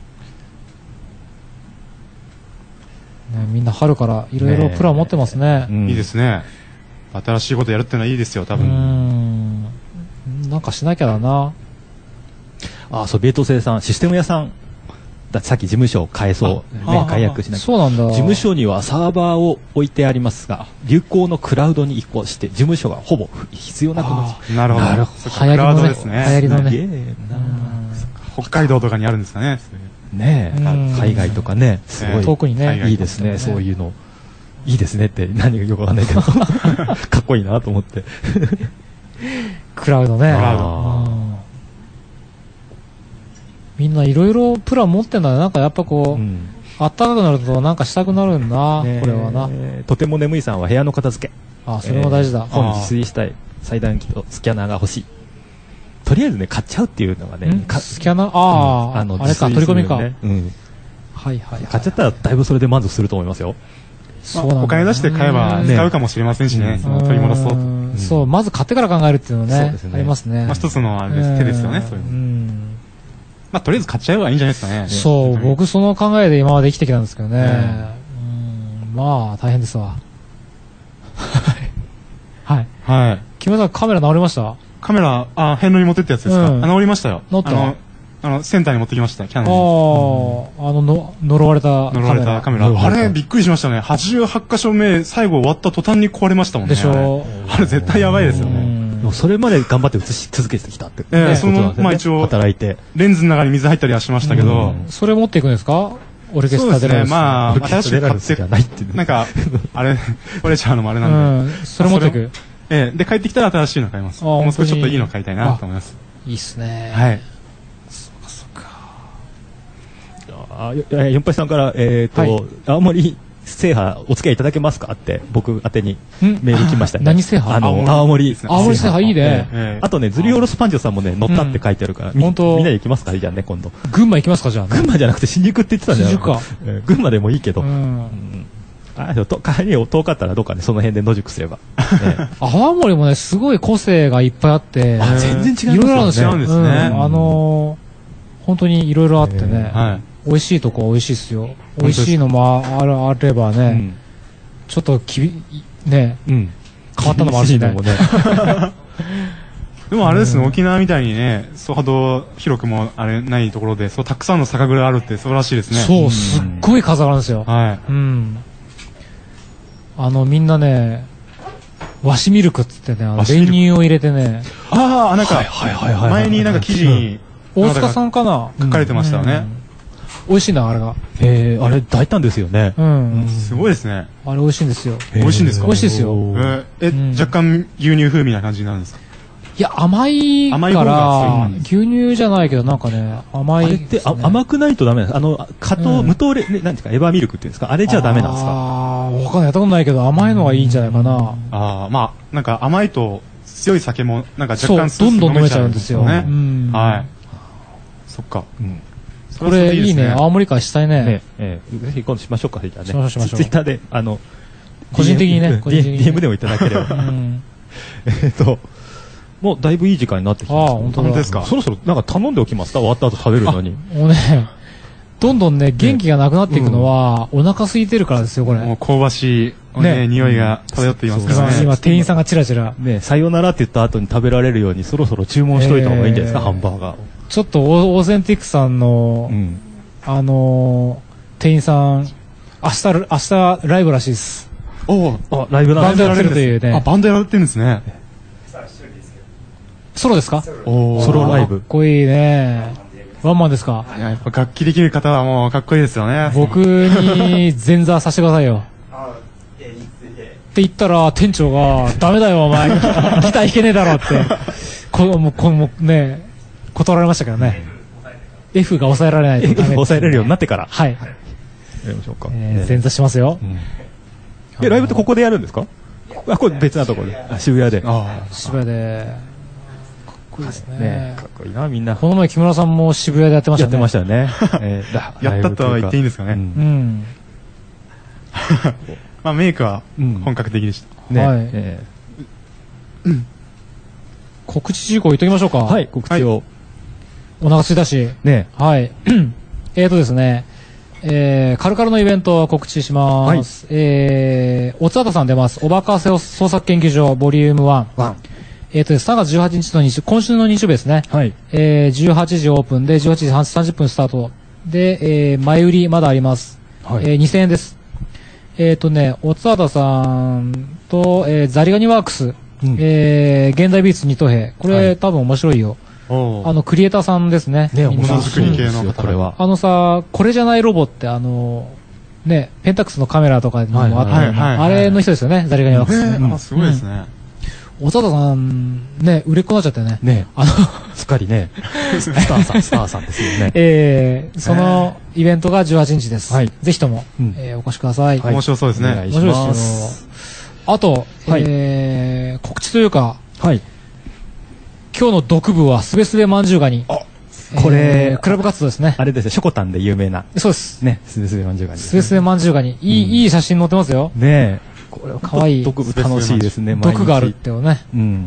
Speaker 1: みんな春からいろいろプラン持ってますね。
Speaker 3: いいですね。新しいことやるってのはいいですよ、多分。
Speaker 1: なんかしなきゃだな。
Speaker 2: ソビエト製さん、システム屋さん。だってさっき事務所を変えそう。解約しなきゃ。
Speaker 1: そうなんだ。
Speaker 2: 事務所にはサーバーを置いてありますが、流行のクラウドに移行して、事務所がほぼ必要なくなっちゃう。
Speaker 3: なるほど。
Speaker 1: 流行りのですね。流行りのね。
Speaker 3: 北海道とかにあるんですかね。
Speaker 2: ねえ。海外とかね。すごい。
Speaker 1: 遠くにね。
Speaker 2: いいですね、そういうの。いいですねって何がよくわかんないけど。かっこいいなと思って。
Speaker 1: クラウドね。みんないろいろプラン持ってんだね。なんかやっぱこう、あったかくなるとなんかしたくなるんだな、これはな。
Speaker 2: とても眠いさんは部屋の片付け。
Speaker 1: それも大事だ。
Speaker 2: 本自炊したい。裁断機とスキャナーが欲しい。とりあえずね、買っちゃうっていうのがね。
Speaker 1: スキャナーあれか、取り込みか。はいはい。
Speaker 2: 買っちゃったらだいぶそれで満足すると思いますよ。
Speaker 3: お金出して買えば使うかもしれませんしね。取り戻そうと。
Speaker 1: そう、まず買ってから考えるっていうのね。ありますね。
Speaker 3: 一つの手ですよね、そういうの。とりあえず買っちゃえばいいんじゃないですかね。
Speaker 1: そう、僕その考えで今まで生きてきたんですけどね。まあ、大変ですわ。はい。
Speaker 3: はい。
Speaker 1: 木村さん、カメラ直りました？
Speaker 3: カメラ、返納に持ってったやつですか？直りましたよ。
Speaker 1: 直った？
Speaker 3: センターに持ってきました、キャノンに。
Speaker 1: 呪われた
Speaker 3: カメラ。あれ、びっくりしましたね。88箇所目、最後終わった途端に壊れましたもんね。
Speaker 1: でしょ。
Speaker 3: あれ絶対やばいですよね。
Speaker 2: それまで頑張って映し続けてきたって。
Speaker 3: その、まあ一応、
Speaker 2: 働いて。
Speaker 3: レンズの中に水入ったりはしましたけど。
Speaker 1: それ持っていくんですか？オルケスタで。
Speaker 3: そうですね、まあ、新しく買って、なんか、あれ、壊れちゃうのもあれなんで。
Speaker 1: それ持っていく？
Speaker 3: で、帰ってきたら新しいの買います。もう少しちょっといいの買いたいなと思います。
Speaker 1: いいっすね。
Speaker 3: はい。
Speaker 2: 四八さんから、青森制覇お付き合いいただけますかって僕宛てにメール来ましたね。
Speaker 1: 何制覇？
Speaker 2: 青森
Speaker 1: 制覇いいね。
Speaker 2: あとね、ズリオロスパンチョさんもね、乗ったって書いてあるから、みんなで行きますかじゃあね、今度。
Speaker 1: 群馬行きますかじゃあ。
Speaker 2: 群馬じゃなくて新宿って言ってたじゃん。
Speaker 1: 新宿か。
Speaker 2: 群馬でもいいけど。帰りを遠かったらどっかね、その辺で野宿すれば。
Speaker 1: 青森もね、すごい個性がいっぱいあって。
Speaker 2: 全然違
Speaker 1: いろいろあるんです
Speaker 3: よ。違うんですね。
Speaker 1: 本当にいろいろあってね、美味しいとこは美味しいですよ。美味しいのもあればね、ちょっとね、変わったのもあるしね。
Speaker 3: でもあれですね、沖縄みたいにね、そほど広くもあれないところで、そうたくさんの酒蔵あるって素晴らしいですね。
Speaker 1: そう、すっごい数があるんですよ。はい。みんなね、和紙ミルクっつってね、練乳を入れてね。
Speaker 3: ああ、なんか、前になんか記事に、
Speaker 1: 大塚さんかな
Speaker 3: 書かれてましたよね。
Speaker 1: 美味しいんだ、あれが。
Speaker 2: あれ大胆ですよね。
Speaker 3: すごいですね。
Speaker 1: あれ美味しいんですよ。
Speaker 3: 美味しいんですか？
Speaker 1: 美味しいですよ。
Speaker 3: 若干牛乳風味な感じになるんですか？
Speaker 1: いや、甘いから、牛乳じゃないけど、なんかね、甘い。あれって
Speaker 2: 甘くないとダメなんですか？無糖なんですか、エバーミルクっていうんですか？あれじゃダメなんですか？
Speaker 1: わかんない。やったことないけど、甘いのがいいんじゃないかな。
Speaker 3: まあ、なんか甘いと強い酒も、なんか若干
Speaker 1: どんどん飲めちゃうんですよね。
Speaker 3: はい。そっか。
Speaker 1: これいいね。青森会したいね。
Speaker 2: ぜひ今度しましょうか、ツイッ
Speaker 1: タ
Speaker 2: ーで、
Speaker 1: 個人的にね、
Speaker 2: DM でもいただければ。もうだいぶいい時間になってきました。
Speaker 3: 本当ですか。
Speaker 2: そろそろなんか頼んでおきますか？終わった後食べるのに。
Speaker 1: もうね、どんどんね、元気がなくなっていくのは、お腹空いてるからですよ、これ。
Speaker 3: もう香ばしい、匂いが漂っていますからね。
Speaker 1: 今、店員さんがチラチラ。
Speaker 2: ね、さよならって言った後に食べられるように、そろそろ注文しといた方がいいんじゃないですか、ハンバーガー。
Speaker 1: ちょっと、オーセンティックさんの、店員さん、明日、ライブらしいです。
Speaker 2: ライブ
Speaker 1: バンドやってるというね。
Speaker 3: バンドやってるんですね。
Speaker 1: ソロですか？
Speaker 2: ソロライブ。
Speaker 1: かっこいいね。ワンマンですか？
Speaker 3: やっぱ楽器できる方はもうかっこいいですよね。
Speaker 1: 僕に前座させてくださいよ。って言ったら店長が、ダメだよお前、ギター弾けねえだろって、ね、断られましたけどね。F が抑えられないとダメですね。
Speaker 2: 抑えれるようになってから。
Speaker 1: はい。
Speaker 2: やりましょうか。
Speaker 1: 前座しますよ。
Speaker 2: ライブってここでやるんですか？これ別なところで。渋谷で。
Speaker 1: 渋谷で。かっこいいですね。
Speaker 2: かっこいいな、みんな。
Speaker 1: この前木村さんも渋谷でやってましたね。
Speaker 2: やってましたよね。
Speaker 3: やったとは言っていいんですかね。まあメイクは本格的でした。
Speaker 1: はい。告知事項言っときましょうか。
Speaker 2: はい、告知を。
Speaker 1: お腹すいたし。
Speaker 2: ね。
Speaker 1: はい。ですね。カルカルのイベントを告知します。おつあたさん出ます。おばかせ創作研究所ボリューム1。3月18日の今週の日曜日ですね。はい。18時オープンで18時30分スタート。で、前売りまだあります。はい。2000円です。おつあたさんと、ザリガニワークス。現代美術二等兵。これ、多分面白いよ。クリエイターさんですね。
Speaker 3: ね、ものづくり系の
Speaker 2: これは。
Speaker 1: これじゃないロボってね、ペンタックスのカメラとかにもあって、あれの人ですよね、ザリガニワークス。
Speaker 3: すごいですね。
Speaker 1: おつあたさん、ね、売れっ子になっちゃってね。
Speaker 2: ね、すっかりね、スターさんですよね。
Speaker 1: そのイベントが18日です。ぜひとも、お越しください。
Speaker 3: 面白そうですね。
Speaker 1: 面白いですよ。あと、告知というか、今日の毒部はすべすべまんじゅうガニ。これ、クラブ活動ですね。
Speaker 2: あれですね、ショコタンで有名な。
Speaker 1: そうです。
Speaker 2: ね、すべすべまんじゅうガニ。
Speaker 1: すべすべまんじゅうガニ。いい写真載ってますよ。
Speaker 2: ねえ。
Speaker 1: これは可愛い。
Speaker 2: 毒部楽しいですね、
Speaker 1: 毒があるってよね。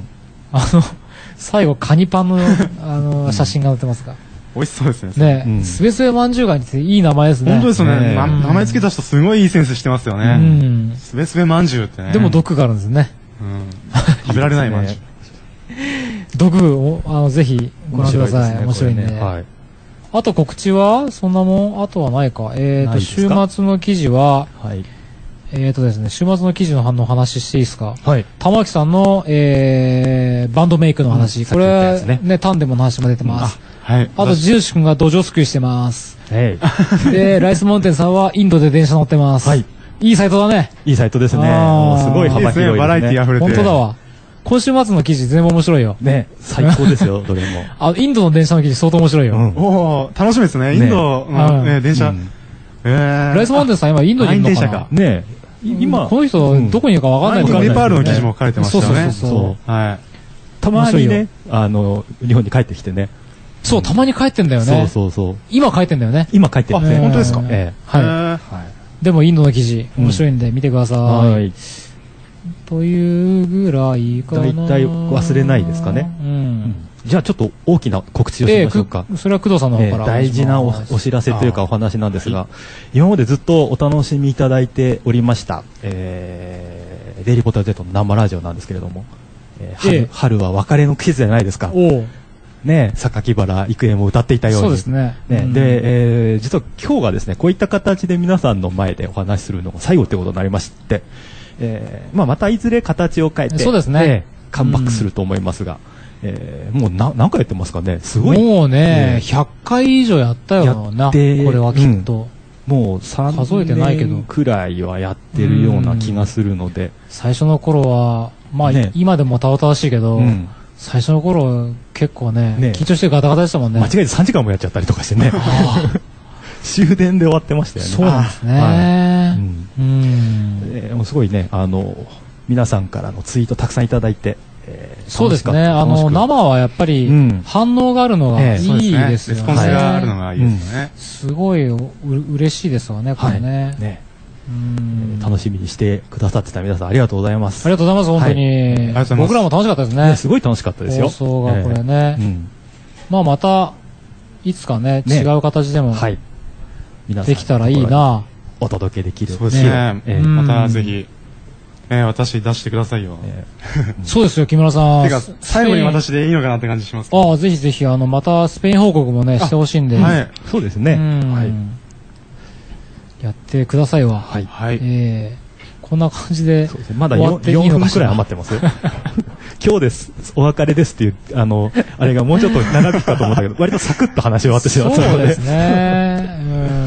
Speaker 1: 最後、カニパンの、写真が載ってますが。
Speaker 3: 美味しそうですね。
Speaker 1: ね、すべすべまんじゅうガニっていい名前ですね。
Speaker 3: 本当ですね。名前つけた人すごいいいセンスしてますよね。すべすべまんじゅうってね。
Speaker 1: でも毒があるんですね。
Speaker 3: 食べられないまんじゅう。
Speaker 1: 毒を、ぜひご覧ください。面白いんで。あと告知はそんなもんあとはないか。週末の記事は、ですね、週末の記事の話していいですか？はい。玉木さんの、バンドメイクの話。これ、ね、タンデムの話も出てます。はい。あと、ジューシ君が土壌すくいしてます。で、ライスマウンテンさんはインドで電車乗ってます。はい。いいサイトだね。
Speaker 2: いいサイトですね。すごい幅広い。
Speaker 3: バラエティ溢れて。
Speaker 1: 本当だわ。今週末の記事全部面白いよ。
Speaker 2: ね、最高ですよ、どれも。
Speaker 1: インドの電車の記事相当面白いよ。
Speaker 3: お楽しみですね。インドの電車。
Speaker 1: ライスマウンテンさん今インドにいるのかな？
Speaker 2: ね今、
Speaker 1: この人どこにいるか分かんないけど。
Speaker 3: ネパールの記事も書かれてましたよね。
Speaker 1: そう。
Speaker 2: はい。たまにね、日本に帰ってきてね。
Speaker 1: そう、たまに帰ってんだよね。
Speaker 2: そう。
Speaker 1: 今帰ってんだよね。
Speaker 2: 今帰ってる。
Speaker 3: 本当ですか？
Speaker 1: はい。でもインドの記事面白いんで見てください。 というぐらいかな。
Speaker 2: 大体忘れないですかね。じゃあちょっと大きな告知をしましょうか。
Speaker 1: それは工藤さんの方から、
Speaker 2: 大事なお知らせというかお話なんですが、今までずっとお楽しみいただいておりました、デイリーポタジェットの生ラジオなんですけれども、春は別れの季節じゃないですか。ね、榊原郁恵も歌っていたように。
Speaker 1: そうですね。
Speaker 2: で、実は今日がですね、こういった形で皆さんの前でお話しするのが最後ということになりまして、またいずれ形を変えて、
Speaker 1: そうですね。
Speaker 2: カムバックすると思いますが、もう何回やってますかね、すごい。
Speaker 1: もうね、100回以上やったよな、これはきっと。
Speaker 2: もう3年くらいはやってるような気がするので。
Speaker 1: 最初の頃は、まあ今でもたわたわしいけど、最初の頃結構ね、緊張してガタガタでしたもんね。
Speaker 2: 間違えて3時間もやっちゃったりとかしてね。終電で終わってましたよね。
Speaker 1: そうなんですね。
Speaker 2: すごいね、皆さんからのツイートたくさんいただいて、
Speaker 1: そうですね。生はやっぱり反応があるのがいいですよね。
Speaker 3: レスポンスがあるのがいいですね。
Speaker 1: すごい嬉しいですわね、これね。
Speaker 2: 楽しみにしてくださってた皆さんありがとうございます。
Speaker 1: ありがとうございます、本当に。僕らも楽しかったですね。
Speaker 2: すごい楽しかったですよ。
Speaker 1: 放送がこれね。まあまた、いつかね、違う形でもできたらいいな。
Speaker 2: お届けできる。
Speaker 3: そうですね。またぜひ。私出してくださいよ。
Speaker 1: そうですよ、木村さん。
Speaker 3: てか、最後に私でいいのかなって感じします。
Speaker 1: ああ、ぜひぜひ、またスペイン報告もね、してほしいんで。
Speaker 3: はい。
Speaker 2: そうですね。はい。
Speaker 1: やってくださいわ。
Speaker 2: はい。
Speaker 1: こんな感じで。
Speaker 2: まだ4分くらい余ってますよ。今日です、お別れですっていう、あれがもうちょっと長引くかと思ったけど、割とサクッと話終わってしまったので。
Speaker 1: そうですね。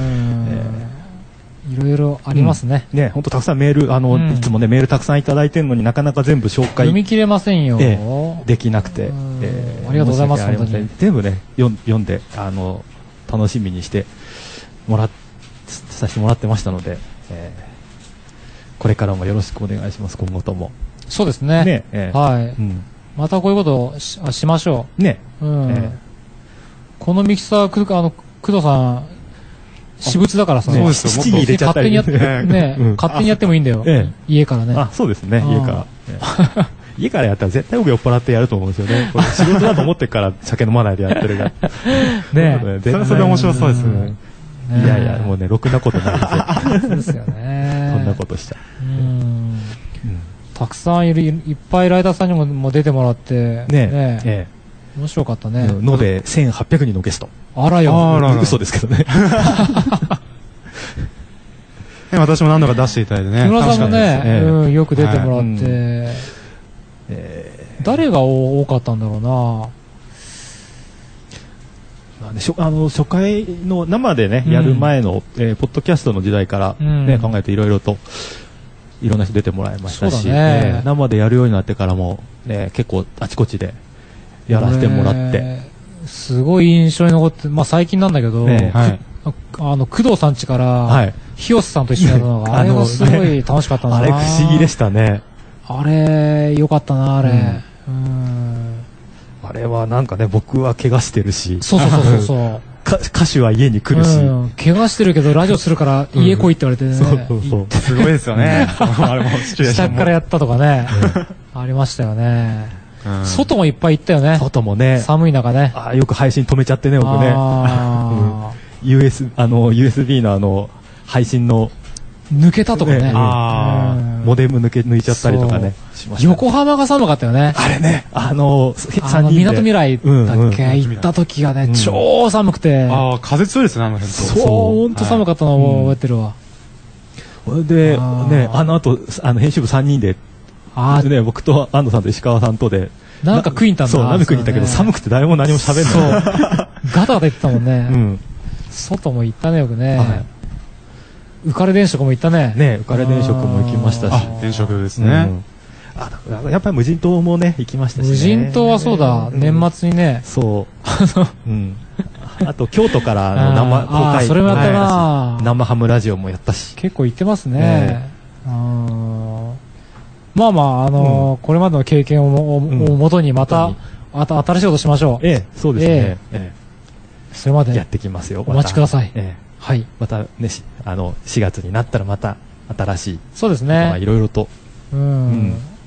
Speaker 1: いろいろありますね。
Speaker 2: 本当たくさんメール、いつもね、メールたくさんいただいてるのになかなか全部紹介。
Speaker 1: 読み切れませんよ。
Speaker 2: できなくて。
Speaker 1: ありがとうございます、本当に。
Speaker 2: 全部ね、読んで、楽しみにしてさせてもらってましたので、これからもよろしくお願いします、今後とも。
Speaker 1: そうですね。はい。またこういうことをしましょう。
Speaker 2: ね。
Speaker 1: このミキサー、工藤さん、私物だからさ、
Speaker 2: そうですよ、
Speaker 1: 勝手に入れちゃったりね、勝手にやってもいいんだよ。家からね。
Speaker 2: あ、そうですね、家から。家からやったら絶対僕酔っ払ってやると思うんですよね。これ仕事だと思ってから酒飲まないでやってるが。
Speaker 1: ね
Speaker 3: それ面白そうですね。
Speaker 2: いやいや、もうね、ろくなことない
Speaker 1: ですよ。そうですよね。
Speaker 2: そんなことしちゃう。
Speaker 1: たくさんいっぱいライターさんにも出てもらって、ね。面白かったね。
Speaker 2: 延べ1800人のゲスト。
Speaker 1: あらよ。
Speaker 2: 嘘ですけどね。
Speaker 3: 私も何度か出していただいてね。
Speaker 1: 木村さんもね、よく出てもらって、誰が多かったんだろうな。
Speaker 2: 初回の生でね、やる前の、ポッドキャストの時代からね、考えていろいろと、いろんな人出てもらいましたし、生でやるようになってからも、結構あちこちでやらせてもらって。
Speaker 1: すごい印象に残って、まあ最近なんだけど、工藤さん家から、日吉さんと一緒にやるのが、あれがすごい楽しかったな。
Speaker 2: あれ不思議でしたね。
Speaker 1: あれ、よかったな、あれ。
Speaker 2: あれはなんかね、僕は怪我してるし。
Speaker 1: そう。
Speaker 2: 歌手は家に来るし。
Speaker 1: 怪我してるけど、ラジオするから家来いって言われてね。
Speaker 3: そう。すごいですよね。あれもシチュエーションも。
Speaker 1: 下からやったとかね。ありましたよね。外もいっぱい行ったよね。
Speaker 2: 外もね。
Speaker 1: 寒い中ね。
Speaker 2: よく配信止めちゃってね、僕ね。USB の配信の
Speaker 1: 抜けたとかね。
Speaker 2: モデム抜いちゃったりとかね。
Speaker 1: 横浜が寒かったよね。
Speaker 2: あれね、
Speaker 1: みなとみらいだっけ行った時がね、超寒くて。
Speaker 3: 風強いですね、あの辺と。
Speaker 1: そう、ほんと寒かったのを覚えてるわ。
Speaker 2: で、ね、あの後、編集部3人で、僕と安藤さんと石川さんとで、
Speaker 1: なんか食いに行ったんだ。
Speaker 2: そう、鍋食いに行ったけど、寒くて誰も何も喋んない。
Speaker 1: そう。ガタガタ言ってたもんね。外も行ったね、よくね。浮かれ電飾も行ったね。
Speaker 2: 浮かれ電飾も行きましたし。
Speaker 3: 電飾ですね。
Speaker 2: やっぱり無人島もね、行きましたし。
Speaker 1: 無人島はそうだ、年末にね。
Speaker 2: そう。あと、京都から生公開。
Speaker 1: それもやったな。
Speaker 2: 生ハムラジオもやったし。
Speaker 1: 結構行ってますね。まあまあ、これまでの経験をもとにまた、新しいことしましょう。
Speaker 2: そうですね。
Speaker 1: それまで。
Speaker 2: やってきますよ。
Speaker 1: お待ちください。はい。
Speaker 2: またね、4月になったらまた新しい。
Speaker 1: そうですね。
Speaker 2: いろいろと。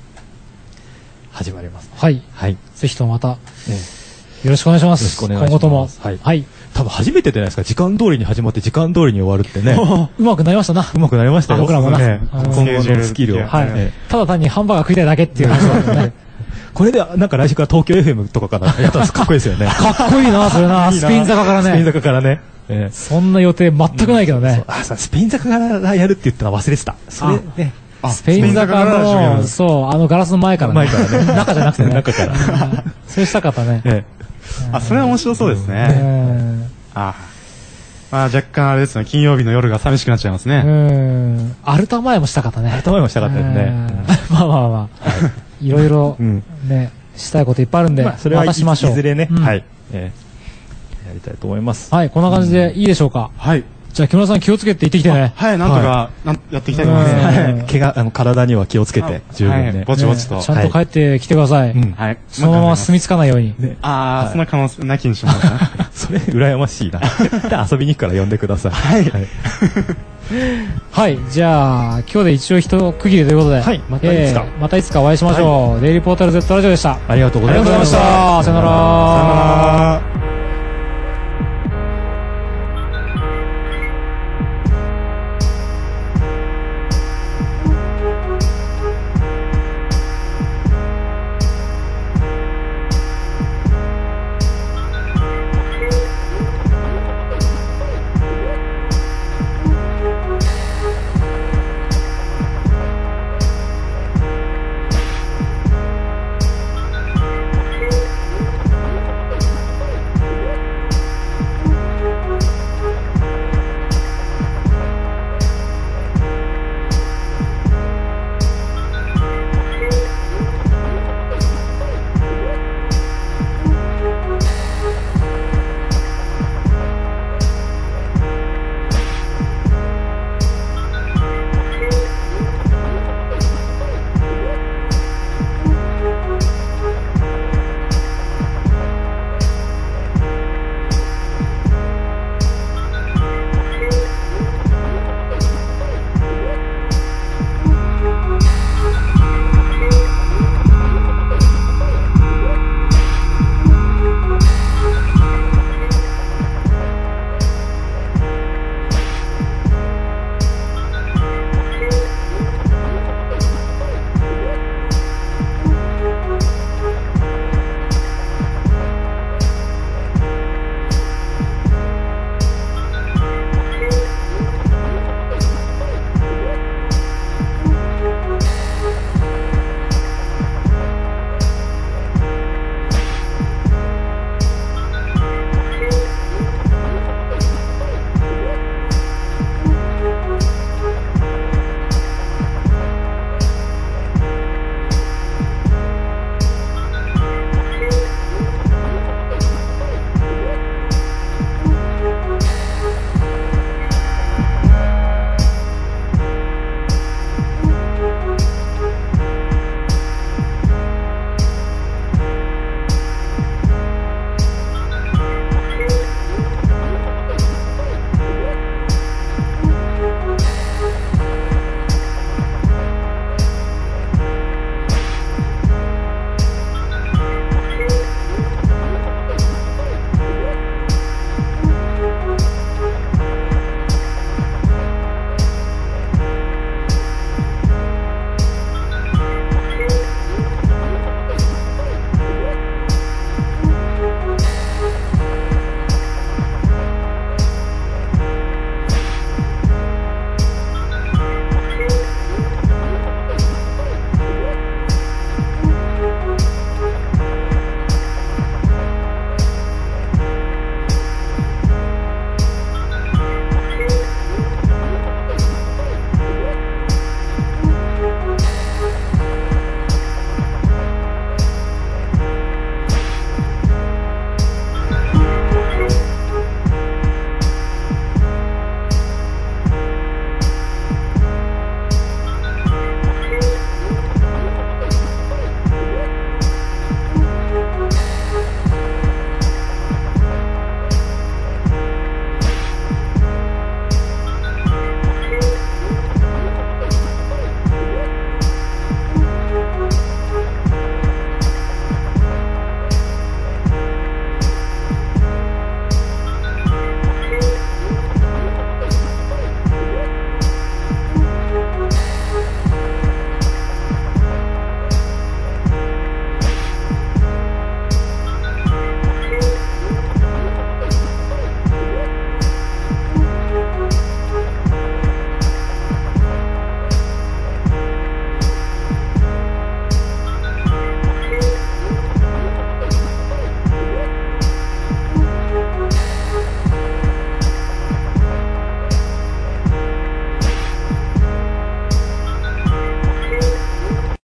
Speaker 2: 始まります。
Speaker 1: はい。
Speaker 2: はい。
Speaker 1: ぜひともまた、よろしくお願いします。
Speaker 2: よろしくお願いします。今後とも。はい。多分初めてじゃないですか。時間通りに始まって時間通りに終わるってね。
Speaker 1: うまくなりましたな。
Speaker 2: うまくなりましたよ。
Speaker 1: 僕らもな。
Speaker 2: 今後のスキルを。
Speaker 1: はい。ただ単にハンバーガー食いたいだけっていう話だったね。
Speaker 2: これで、なんか来週から東京 FM とかからやったらかっこいいですよね。
Speaker 1: かっこいいな、それな。スペイン坂からね。
Speaker 2: スペイン坂からね。
Speaker 1: そんな予定全くないけどね。
Speaker 2: スペイン坂からやるって言ったの忘れてた。それね。
Speaker 1: スペイン坂の、そう、ガラスの前からね。中じゃなくてね。
Speaker 2: 中から。
Speaker 1: それしたかったね。
Speaker 3: それは面白そうですね。まあ若干あれですね、金曜日の夜が寂しくなっちゃいますね。
Speaker 1: アルタ前もしたかったね。
Speaker 2: アルタ前もしたかったですね。
Speaker 1: まあまあまあ。いろいろ、ね、したいこといっぱいあるんで、
Speaker 2: それはしましょう。いずれね、
Speaker 1: はい。
Speaker 2: やりたいと思います。
Speaker 1: はい、こんな感じでいいでしょうか。
Speaker 3: はい。
Speaker 1: じゃあ木村さん気をつけて行ってきてね。
Speaker 3: はい、なんとかやっていきたいと思います。
Speaker 2: 怪我、体には気をつけて、十分ね。
Speaker 3: ぼちぼちと。
Speaker 1: ちゃんと帰ってきてください。
Speaker 3: はい。
Speaker 1: そのまま住み着かないように。
Speaker 3: そんな可能性なきにしますね。
Speaker 2: それ、羨ましいな。遊びに行くから呼んでください。
Speaker 3: はい。
Speaker 1: はい、じゃあ、今日で一応一区切りということで。
Speaker 2: はい、ま
Speaker 1: たいつかお会いしましょう。デイリーポータル Z ラジオでした。
Speaker 2: ありがとうございました。
Speaker 1: さよなら。
Speaker 3: さよなら。